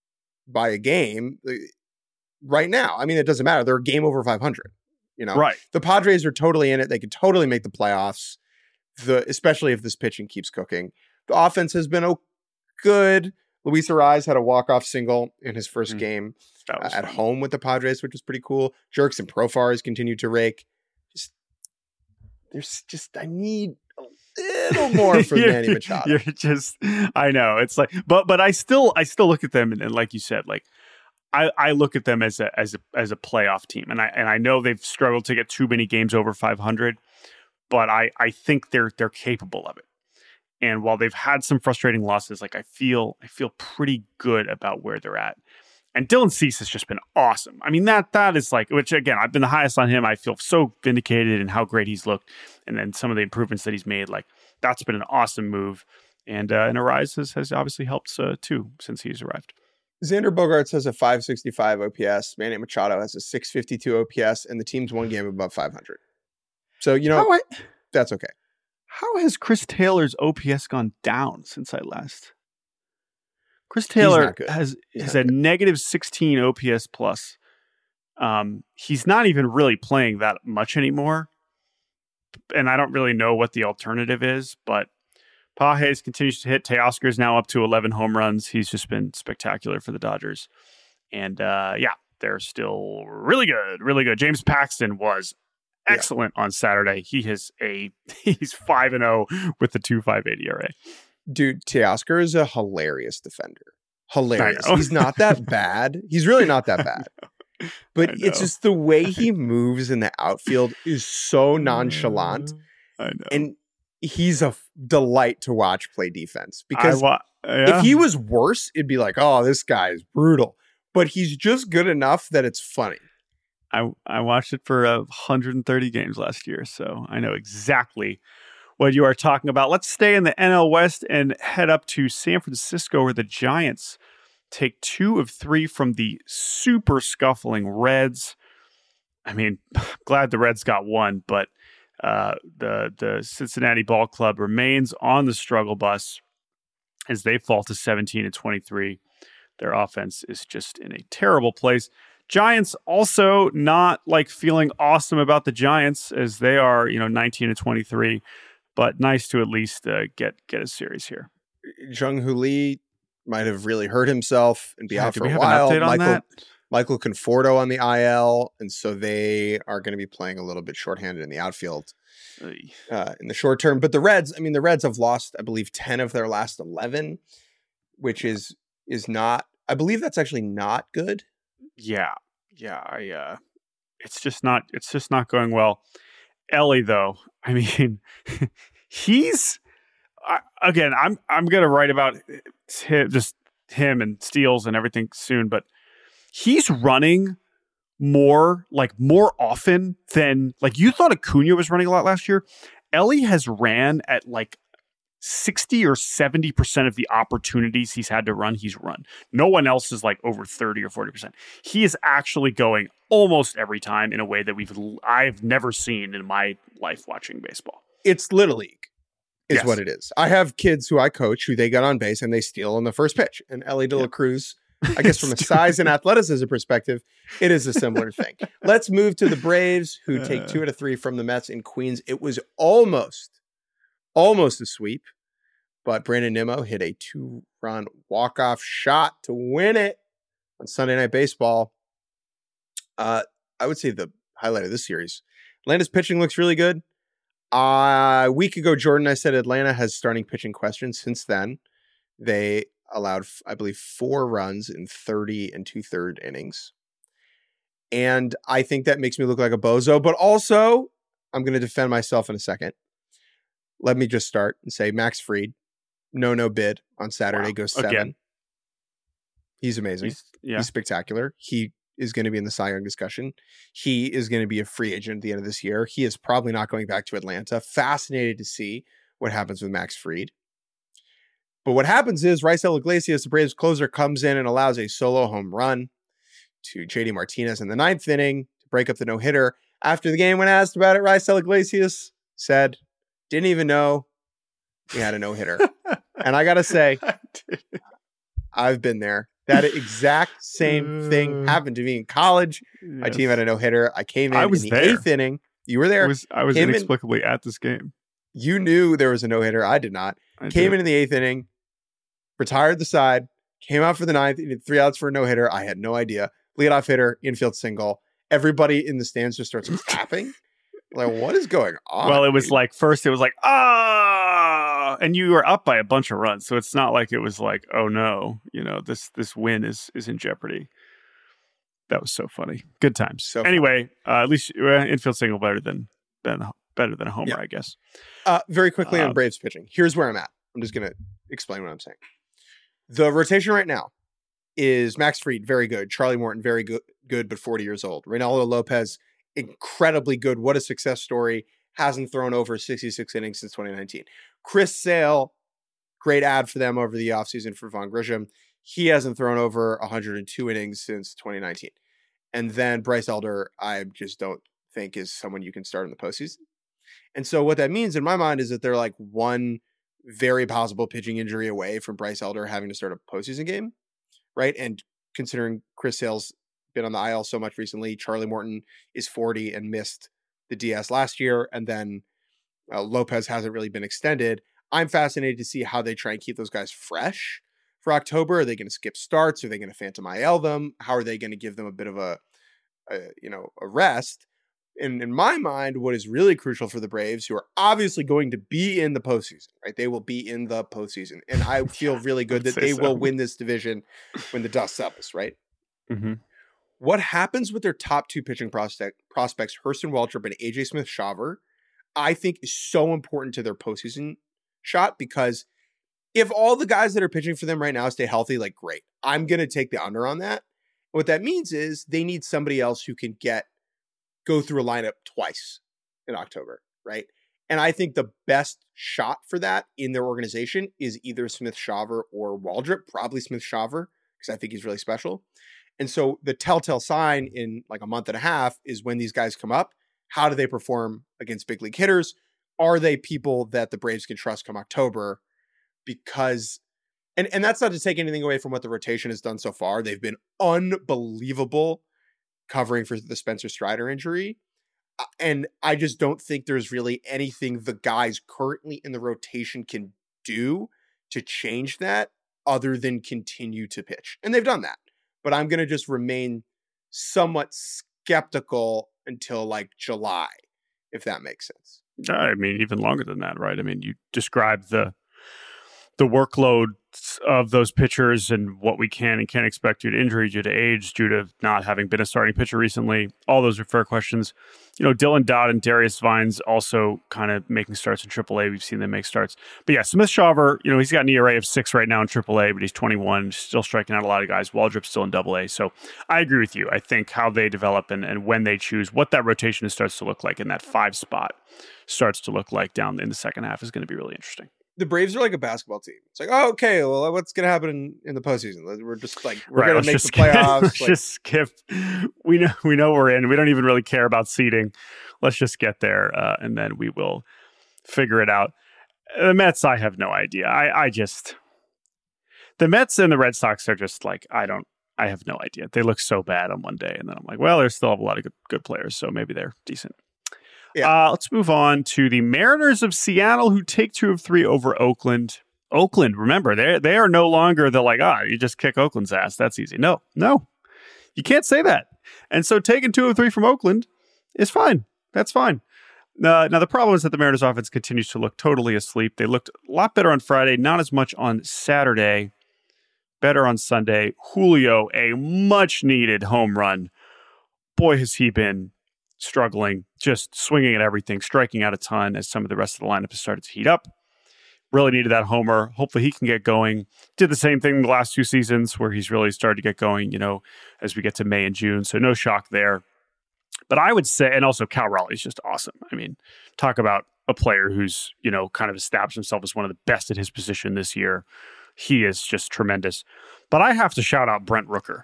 by a game right now. I mean, it doesn't matter. They're a game over five hundred. You know, right? The Padres are totally in it. They could totally make the playoffs. The especially if this pitching keeps cooking. The offense has been oh, good. Luis Ariz had a walk-off single in his first mm, game uh, at fun. home with the Padres, which was pretty cool. Jerks and Profar has continued to rake. Just there's just I need a little more from Manny Machado. You're just I know it's like, but but I still I still look at them and, and like you said, like. I, I look at them as a as a as a playoff team, and I and I know they've struggled to get too many games over five hundred, but I, I think they're they're capable of it. And while they've had some frustrating losses, like I feel I feel pretty good about where they're at. And Dylan Cease has just been awesome. I mean that that is like, which again I've been the highest on him. I feel so vindicated in how great he's looked, and then some of the improvements that he's made. Like that's been an awesome move, and uh, and Ariz has has obviously helped uh, too since he's arrived. Xander Bogaerts has a five sixty-five O P S. Manny Machado has a six fifty-two O P S, and the team's one game above five hundred. So, you know, I, that's okay. How has Chris Taylor's O P S gone down since I last? Chris Taylor has, has a negative sixteen O P S plus. Um, he's not even really playing that much anymore. And I don't really know what the alternative is, but Pages continues to hit. Teoscar is now up to eleven home runs. He's just been spectacular for the Dodgers. And uh, yeah, they're still really good, really good. James Paxton was excellent yeah. on Saturday. He has a he's five and zero with the two point five eight E R A. Dude, Teoscar is a hilarious defender. Hilarious. He's not that bad. He's really not that bad. But it's just the way he moves in the outfield is so nonchalant. I know. And he's a delight to watch play defense because wa- yeah. if he was worse, it'd be like, oh, this guy is brutal. But he's just good enough that it's funny. I I watched it for uh, one hundred thirty games last year, so I know exactly what you are talking about. Let's stay in the N L West and head up to San Francisco, where the Giants take two of three from the super scuffling Reds. I mean, glad the Reds got one, but Uh, the the Cincinnati Ball Club remains on the struggle bus as they fall to seventeen and twenty-three. Their offense is just in a terrible place. Giants also not like feeling awesome about the Giants as they are, you know, nineteen and twenty-three, but nice to at least uh, get get a series here. Jung-Hoo Lee might have really hurt himself and be yeah, out do for we a have while. An update on Michael that? Michael Conforto on the I L, and so they are going to be playing a little bit shorthanded in the outfield uh, in the short term. But the Reds, I mean, the Reds have lost, I believe, ten of their last eleven, which is is not. I believe that's actually not good. Yeah, yeah. I. Uh, it's just not. It's just not going well. Ellie, though, I mean, he's I, again. I'm I'm gonna write about him, just him and steals and everything soon, but. He's running more, like more often than, like you thought Acuna was running a lot last year. Ellie has ran at like sixty or seventy percent of the opportunities he's had to run, he's run. No one else is like over thirty or forty percent. He is actually going almost every time in a way that we've, I've never seen in my life watching baseball. It's Little League is yes. what it is. I have kids who I coach who they get on base and they steal on the first pitch. And Ellie De La Yeah. Cruz, I guess from a size and athleticism perspective, it is a similar thing. Let's move to the Braves, who take two out of three from the Mets in Queens. It was almost, almost a sweep, but Brandon Nimmo hit a two-run walk-off shot to win it on Sunday Night Baseball. Uh, I would say the highlight of this series. Atlanta's pitching looks really good. Uh, a week ago, Jordan, I said Atlanta has starting pitching questions. Since then, they allowed, I believe, four runs in thirty and two-third innings. And I think that makes me look like a bozo, but also I'm going to defend myself in a second. Let me just start and say Max Fried, no, no bid on Saturday, wow. goes seven. Again. He's amazing. He's, yeah. He's spectacular. He is going to be in the Cy Young discussion. He is going to be a free agent at the end of this year. He is probably not going back to Atlanta. Fascinated to see what happens with Max Fried. But what happens is Raisel Iglesias, the Braves closer, comes in and allows a solo home run to J D Martinez in the ninth inning to break up the no-hitter. After the game, when asked about it, Raisel Iglesias said, didn't even know he had a no-hitter. And I got to say, I've been there. That exact same thing happened to me in college. Yes. My team had a no-hitter. I came in I was in the there. eighth inning. You were there. I was, I was came inexplicably in, at this game. You knew there was a no-hitter. I did not. I came did. in in the eighth inning, retired the side, came out for the ninth, needed three outs for a no-hitter. I had no idea. Leadoff hitter, infield single. Everybody in the stands just starts clapping. Like, what is going on? Well, it was dude? like, first it was like, ah, and you were up by a bunch of runs. So it's not like it was like, oh no, you know, this this win is is in jeopardy. That was so funny. Good times. So anyway, uh, at least uh, infield single better than, than better than a homer, yeah. I guess. Uh, very quickly uh, on Braves pitching. Here's where I'm at. I'm just going to explain what I'm saying. The rotation right now is Max Fried, very good. Charlie Morton, very good, good, but forty years old. Reynaldo Lopez, incredibly good. What a success story. Hasn't thrown over sixty-six innings since twenty nineteen. Chris Sale, great ad for them over the offseason for Vaughn Grisham. He hasn't thrown over one hundred two innings since twenty nineteen. And then Bryce Elder, I just don't think is someone you can start in the postseason. And so what that means in my mind is that they're like one very possible pitching injury away from Bryce Elder having to start a postseason game, right? And considering Chris Sale's been on the I L so much recently, Charlie Morton is forty and missed the D S last year, and then uh, Lopez hasn't really been extended. I'm fascinated to see how they try and keep those guys fresh for October. Are they going to skip starts? Are they going to phantom I L them? How are they going to give them a bit of a, a you know, a rest? And in my mind, what is really crucial for the Braves, who are obviously going to be in the postseason, right? They will be in the postseason. And I feel yeah, really good that they so. will win this division when the dust settles, right? Mm-hmm. What happens with their top two pitching prospect, prospects, Hurston Waltrip and A J Smith-Shawver, I think is so important to their postseason shot, because if all the guys that are pitching for them right now stay healthy, like, great. I'm going to take the under on that. What that means is they need somebody else who can get go through a lineup twice in October, right? And I think the best shot for that in their organization is either Smith-Shawver or Waldrop, probably Smith-Shawver, because I think he's really special. And so the telltale sign in like a month and a half is when these guys come up, how do they perform against big league hitters? Are they people that the Braves can trust come October? Because, and, and that's not to take anything away from what the rotation has done so far. They've been unbelievable covering for the Spencer Strider injury. And I just don't think there's really anything the guys currently in the rotation can do to change that other than continue to pitch. And they've done that. But I'm going to just remain somewhat skeptical until like July, if that makes sense. I mean, even longer than that, right? I mean, you described the the workload of those pitchers and what we can and can't expect due to injury, due to age, due to not having been a starting pitcher recently. All those are fair questions. You know, Dylan Dodd and Darius Vines also kind of making starts in triple A. We've seen them make starts. But yeah, Smith-Shawver, you know, he's got an E R A of six right now in triple A, but he's twenty-one, still striking out a lot of guys. Waldrop's still in double A. So I agree with you. I think how they develop and, and when they choose, what that rotation starts to look like in that five spot starts to look like down in the second half is going to be really interesting. The Braves are like a basketball team. It's like, oh, okay, well, what's going to happen in, in the postseason? We're just like, we're right, going to make the playoffs. Let's like, just skip. We know we know we're in. We don't even really care about seeding. Let's just get there, uh, and then we will figure it out. The Mets, I have no idea. I, I just, the Mets and the Red Sox are just like, I don't, I have no idea. They look so bad on one day, and then I'm like, well, they still have a lot of good, good players, so maybe they're decent. Yeah. Uh, let's move on to the Mariners of Seattle, who take two of three over Oakland. Oakland, remember, they they are no longer the like, ah, you just kick Oakland's ass. That's easy. No, no, you can't say that. And so taking two of three from Oakland is fine. That's fine. Uh, now, the problem is that the Mariners offense continues to look totally asleep. They looked a lot better on Friday, not as much on Saturday. Better on Sunday. Julio, a much-needed home run. Boy, has he been struggling, just swinging at everything, striking out a ton as some of the rest of the lineup has started to heat up. Really needed that homer. Hopefully he can get going. Did the same thing the last two seasons where he's really started to get going, you know, as we get to May and June. So no shock there. But I would say, and also Cal Raleigh's just awesome. I mean, talk about a player who's, you know, kind of established himself as one of the best at his position this year. He is just tremendous. But I have to shout out Brent Rooker,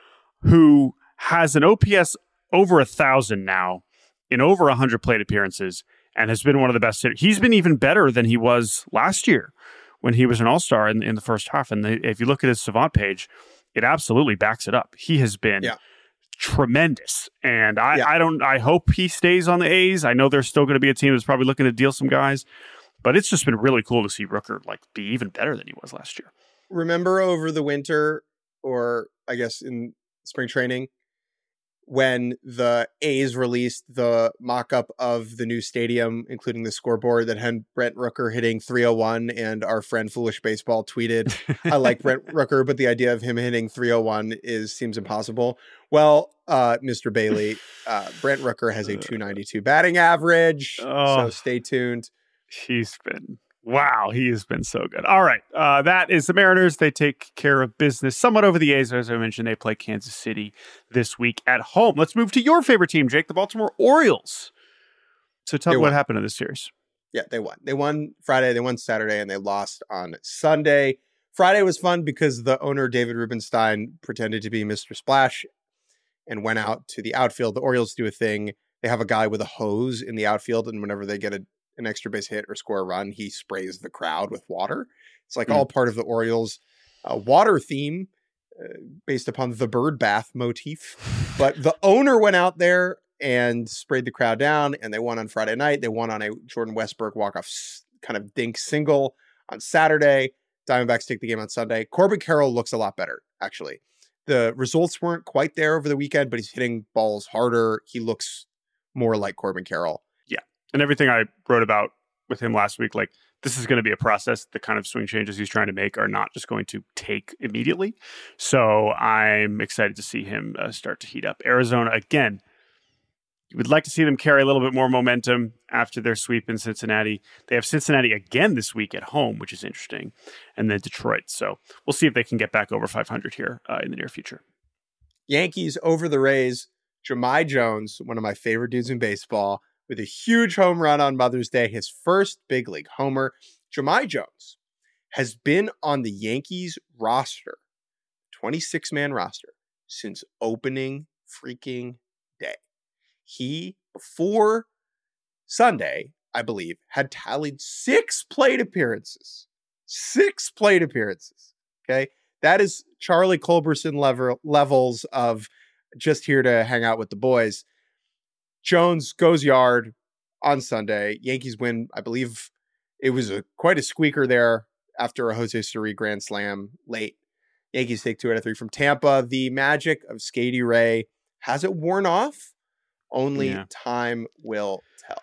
who has an O P S over a thousand now in over one hundred plate appearances and has been one of the best hitters. He's been even better than he was last year when he was an all-star in, in the first half. And the, if you look at his Savant page, it absolutely backs it up. He has been yeah. tremendous. And I, yeah. I don't, I hope he stays on the A's. I know there's still going to be a team that's probably looking to deal some guys, but it's just been really cool to see Rooker like be even better than he was last year. Remember over the winter, or I guess in spring training, when the A's released the mock-up of the new stadium, including the scoreboard that had Brent Rooker hitting three oh one, and our friend Foolish Baseball tweeted, I like Brent Rooker, but the idea of him hitting three oh one is seems impossible. Well, uh, Mister Bailey, uh, Brent Rooker has a two ninety-two batting average, oh, so stay tuned. He's been... Wow, he has been so good. All right, uh, that is the Mariners. They take care of business somewhat over the A's. As I mentioned, they play Kansas City this week at home. Let's move to your favorite team, Jake, the Baltimore Orioles. So tell me what happened in this series. Yeah, they won. They won Friday, they won Saturday, and they lost on Sunday. Friday was fun because the owner, David Rubenstein, pretended to be Mister Splash and went out to the outfield. The Orioles do a thing. They have a guy with a hose in the outfield, and whenever they get a an extra base hit or score a run, he sprays the crowd with water. It's like mm. all part of the Orioles uh, water theme uh, based upon the bird bath motif. But the owner went out there and sprayed the crowd down, and they won on Friday night. They won on a Jordan Westburg walk-off kind of dink single on Saturday. Diamondbacks take the game on Sunday. Corbin Carroll looks a lot better, actually. The results weren't quite there over the weekend, but he's hitting balls harder. He looks more like Corbin Carroll. And everything I wrote about with him last week, like this is going to be a process. The kind of swing changes he's trying to make are not just going to take immediately. So I'm excited to see him uh, start to heat up. Arizona, again, you would like to see them carry a little bit more momentum after their sweep in Cincinnati. They have Cincinnati again this week at home, which is interesting, and then Detroit. So we'll see if they can get back over five hundred here uh, in the near future. Yankees over the Rays. Jahmai Jones, one of my favorite dudes in baseball, with a huge home run on Mother's Day, his first big league homer. Jahmai Jones has been on the Yankees roster, twenty-six man roster, since opening freaking day. He, before Sunday, I believe, had tallied six plate appearances. Six plate appearances. Okay. That is Charlie Culberson level, levels of just here to hang out with the boys. Jones goes yard on Sunday. Yankees win. I believe it was a quite a squeaker there after a Jose Siri grand slam late. Yankees take two out of three from Tampa. The magic of Skady Ray, has it worn off? Only yeah. time will tell.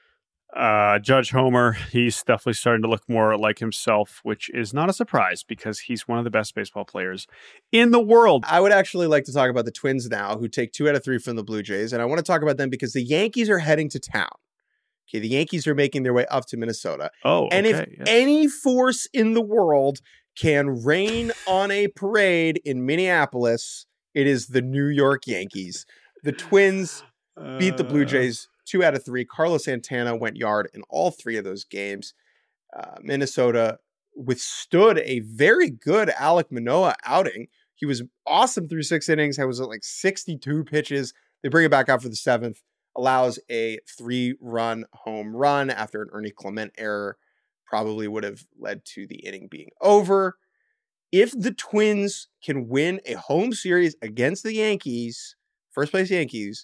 Uh, Judge Homer, he's definitely starting to look more like himself, which is not a surprise because he's one of the best baseball players in the world. I would actually like to talk about the Twins now, who take two out of three from the Blue Jays. And I want to talk about them because the Yankees are heading to town. Okay, the Yankees are making their way up to Minnesota. Oh, and okay, if yes. any force in the world can rain on a parade in Minneapolis, it is the New York Yankees. The Twins uh... beat the Blue Jays two out of three. Carlos Santana went yard in all three of those games. Uh, Minnesota withstood a very good Alek Manoah outing. He was awesome through six innings. I was at like sixty-two pitches. They bring it back out for the seventh. Allows a three-run home run after an Ernie Clement error. Probably would have led to the inning being over. If the Twins can win a home series against the Yankees, first place Yankees,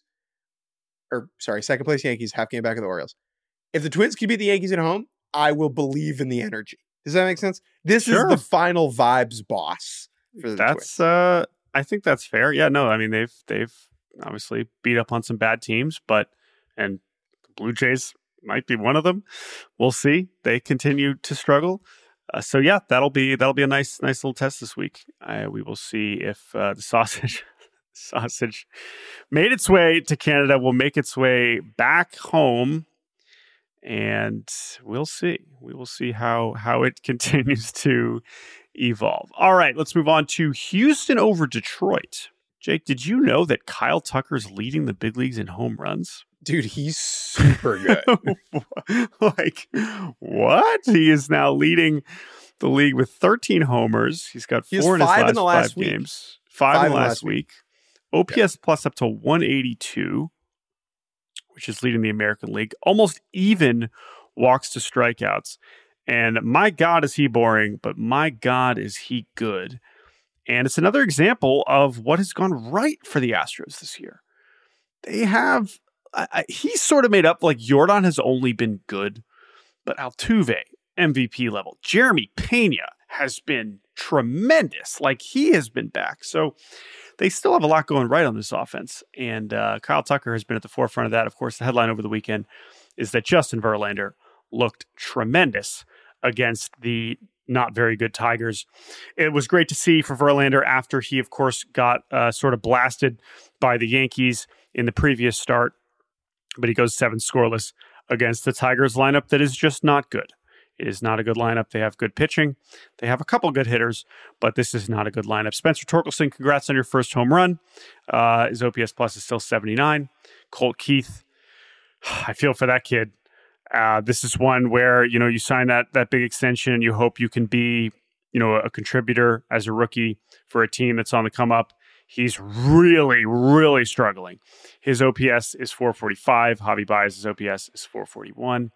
or sorry, second place Yankees, half game back of the Orioles. If the Twins can beat the Yankees at home, I will believe in the energy. Does that make sense? This sure. is the final vibes boss for the that's, Twins. Uh, I think that's fair. Yeah, no, I mean, they've they've obviously beat up on some bad teams, but and the Blue Jays might be one of them. We'll see. They continue to struggle. Uh, so yeah, that'll be that'll be a nice nice little test this week. Uh, we will see if uh, the sausage sausage made its way to Canada, will make its way back home, and we'll see. We will see how how it continues to evolve. All right, let's move on to Houston over Detroit. Jake, did you know that Kyle Tucker's leading the big leagues in home runs? Dude, he's super good. Like, what? He is now leading the league with thirteen homers. He's got He has four in his five last, in the last five week. games. Five, Five in the last week. O P S plus up to one eighty-two, which is leading the American League. Almost even walks to strikeouts. And my God, is he boring, but my God, is he good. And it's another example of what has gone right for the Astros this year. They have, I, I, he's sort of made up, like Yordan has only been good, but Altuve, M V P level. Jeremy Pena has been tremendous. Like, he has been back. So they still have a lot going right on this offense. And uh, Kyle Tucker has been at the forefront of that. Of course, the headline over the weekend is that Justin Verlander looked tremendous against the not very good Tigers. It was great to see for Verlander after he, of course, got uh, sort of blasted by the Yankees in the previous start. But he goes seven scoreless against the Tigers lineup that is just not good. It is not a good lineup. They have good pitching. They have a couple good hitters, but this is not a good lineup. Spencer Torkelson, congrats on your first home run. Uh, his O P S plus is still seventy-nine. Colt Keith, I feel for that kid. Uh, this is one where, you know, you sign that that big extension. You hope you can be, you know, a contributor as a rookie for a team that's on the come up. He's really, really struggling. His O P S is four forty-five. Javi Baez's O P S is four forty-one.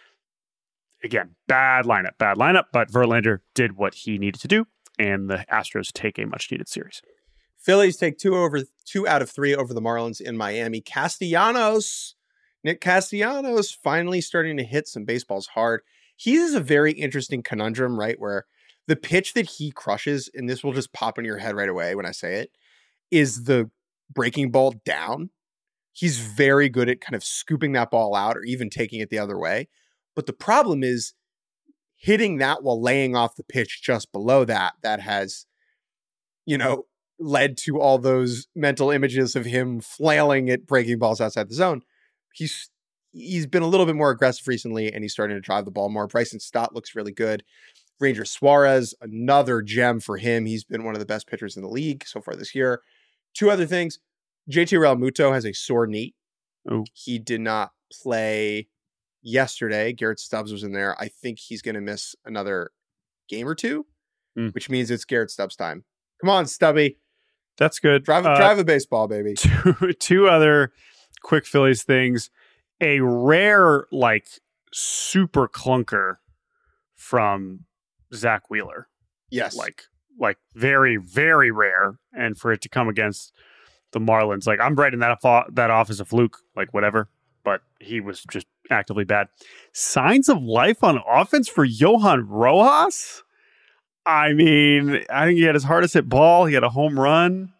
Again, bad lineup, bad lineup, but Verlander did what he needed to do, and the Astros take a much-needed series. Phillies take two over two out of three over the Marlins in Miami. Castellanos, Nick Castellanos, finally starting to hit some baseballs hard. He is a very interesting conundrum, right? Where the pitch that he crushes, and this will just pop into your head right away when I say it, is the breaking ball down. He's very good at kind of scooping that ball out or even taking it the other way. But the problem is hitting that while laying off the pitch just below that, that has, you know, led to all those mental images of him flailing at breaking balls outside the zone. He's he's been a little bit more aggressive recently, and he's starting to drive the ball more. Bryson Stott looks really good. Ranger Suarez, another gem for him. He's been one of the best pitchers in the league so far this year. Two other things. J T Realmuto has a sore knee. Oh. He did not play yesterday. Garrett Stubbs was in there. I think he's going to miss another game or two, mm. which means it's Garrett Stubbs time. Come on, Stubby. That's good. Drive, uh, drive a baseball, baby. Two, two other quick Phillies things. A rare, like, super clunker from Zach Wheeler. Yes. Like, like very, very rare. And for it to come against the Marlins, like, I'm writing that off, that off as a fluke, like, whatever. But he was just actively bad. Signs of life on offense for Johan Rojas? I mean, I think he had his hardest hit ball. He had a home run.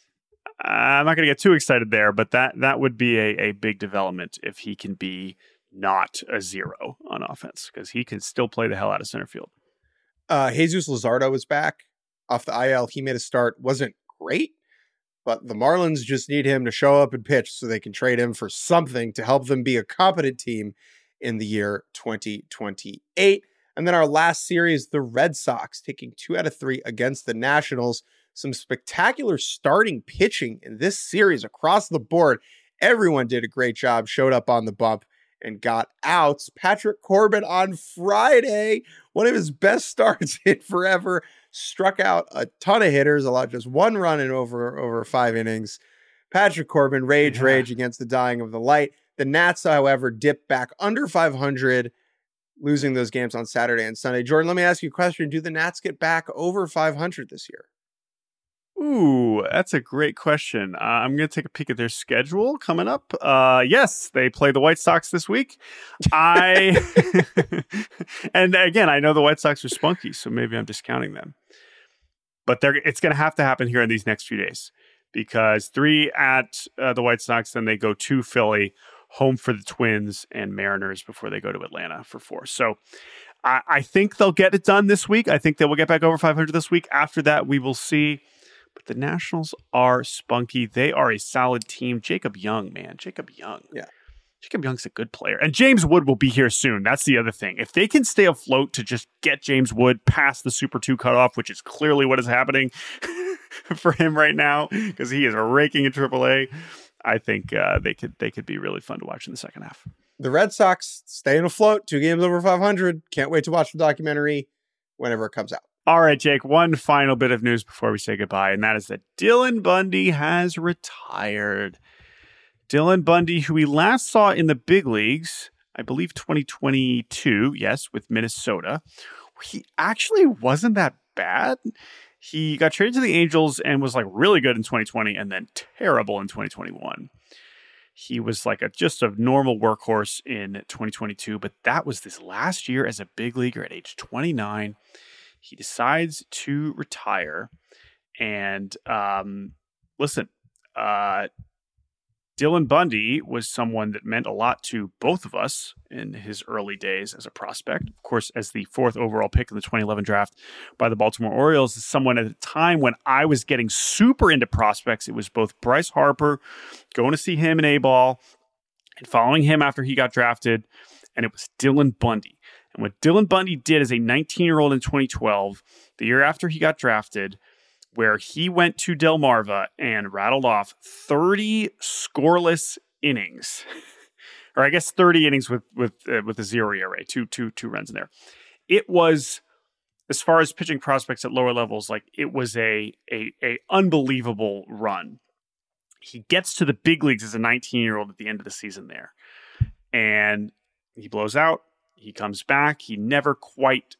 I'm not going to get too excited there, but that that would be a, a big development if he can be not a zero on offense, because he can still play the hell out of center field. Uh, Jesus Luzardo was back off the I L. He made a start. Wasn't great, but the Marlins just need him to show up and pitch so they can trade him for something to help them be a competent team in the year twenty twenty-eight. And then our last series, the Red Sox taking two out of three against the Nationals. Some spectacular starting pitching in this series across the board. Everyone did a great job, showed up on the bump, and got outs. Patrick Corbin on Friday, one of his best starts in forever, struck out a ton of hitters, allowed just one run in over, over five innings. Patrick Corbin, rage, yeah. rage against the dying of the light. The Nats, however, dipped back under five hundred, losing those games on Saturday and Sunday. Jordan, let me ask you a question. Do the Nats get back over five hundred this year? Ooh, that's a great question. Uh, I'm going to take a peek at their schedule coming up. Uh, yes, they play the White Sox this week. I and again, I know the White Sox are spunky, so maybe I'm discounting them. But they're it's going to have to happen here in these next few days, because three at uh, the White Sox, then they go to Philly, home for the Twins and Mariners before they go to Atlanta for four. So I, I think they'll get it done this week. I think they will get back over five hundred this week. After that, we will see. But the Nationals are spunky. They are a solid team. Jacob Young, man. Jacob Young. Yeah. Jacob Young's a good player. And James Wood will be here soon. That's the other thing. If they can stay afloat to just get James Wood past the Super two cutoff, which is clearly what is happening for him right now, because he is raking in triple A, I think uh, they could they could be really fun to watch in the second half. The Red Sox staying afloat, two games over five hundred. Can't wait to watch the documentary whenever it comes out. All right, Jake, one final bit of news before we say goodbye, and that is that Dylan Bundy has retired. Dylan Bundy, who we last saw in the big leagues, I believe twenty twenty-two, yes, with Minnesota. He actually wasn't that bad. He got traded to the Angels and was like really good in twenty twenty and then terrible in twenty twenty-one. He was like a just a normal workhorse in twenty twenty-two, but that was this last year as a big leaguer at age twenty-nine. He decides to retire. And um, listen, uh, Dylan Bundy was someone that meant a lot to both of us in his early days as a prospect. Of course, as the fourth overall pick in the twenty eleven draft by the Baltimore Orioles, is someone at a time when I was getting super into prospects. It was both Bryce Harper, going to see him in A-ball, and following him after he got drafted, and it was Dylan Bundy. And what Dylan Bundy did as a nineteen-year-old in twenty twelve, the year after he got drafted, where he went to Delmarva and rattled off thirty scoreless innings, or I guess thirty innings with with uh, with a zero E R A, two two two runs in there. It was, as far as pitching prospects at lower levels, like it was a a a unbelievable run. He gets to the big leagues as a nineteen-year-old at the end of the season there, and he blows out. He comes back. He never quite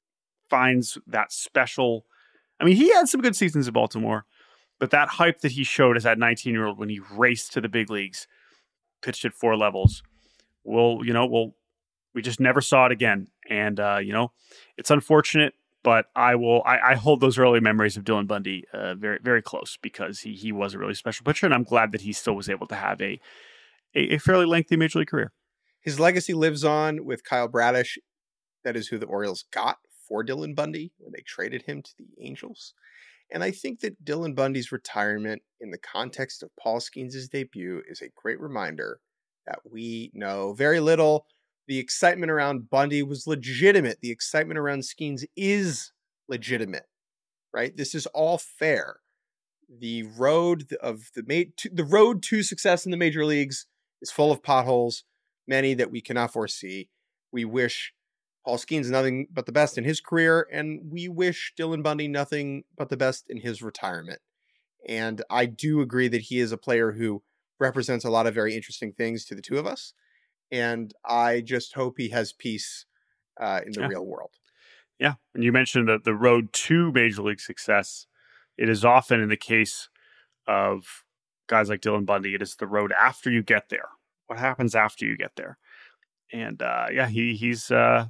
finds that special. I mean, he had some good seasons in Baltimore, but that hype that he showed as that nineteen-year-old when he raced to the big leagues, pitched at four levels, well, you know, well, we just never saw it again. And, uh, you know, it's unfortunate, but I will, I, I hold those early memories of Dylan Bundy uh, very, very close because he he was a really special pitcher, and I'm glad that he still was able to have a, a, a fairly lengthy major league career. His legacy lives on with Kyle Bradish. That is who the Orioles got for Dylan Bundy when they traded him to the Angels. And I think that Dylan Bundy's retirement in the context of Paul Skeens' debut is a great reminder that we know very little. The excitement around Bundy was legitimate. The excitement around Skeens is legitimate, right? This is all fair. The road of the ma- to, the road to success in the major leagues is full of potholes, many that we cannot foresee. We wish Paul Skeens nothing but the best in his career, and we wish Dylan Bundy nothing but the best in his retirement. And I do agree that he is a player who represents a lot of very interesting things to the two of us. And I just hope he has peace uh, in the yeah. real world. Yeah. And you mentioned that the road to major league success, it is often in the case of guys like Dylan Bundy, it is the road after you get there. What happens after you get there? And uh, yeah, he he's uh,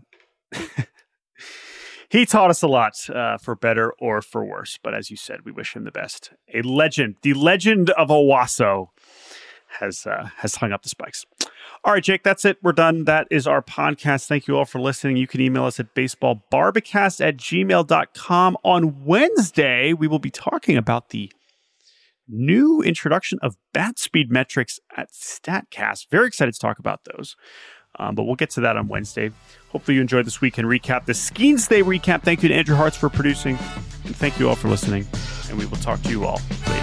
he taught us a lot, uh, for better or for worse. But as you said, we wish him the best. A legend, the legend of Owasso, has uh, has hung up the spikes. All right, Jake, that's it. We're done. That is our podcast. Thank you all for listening. You can email us at baseballbarbacast at gmail dot com. On Wednesday, we will be talking about the new introduction of bat speed metrics at StatCast. Very excited to talk about those. Um, but we'll get to that on Wednesday. Hopefully you enjoyed this weekend recap, the Skeens Day recap. Thank you to Andrew Hartz for producing. And thank you all for listening. And we will talk to you all later.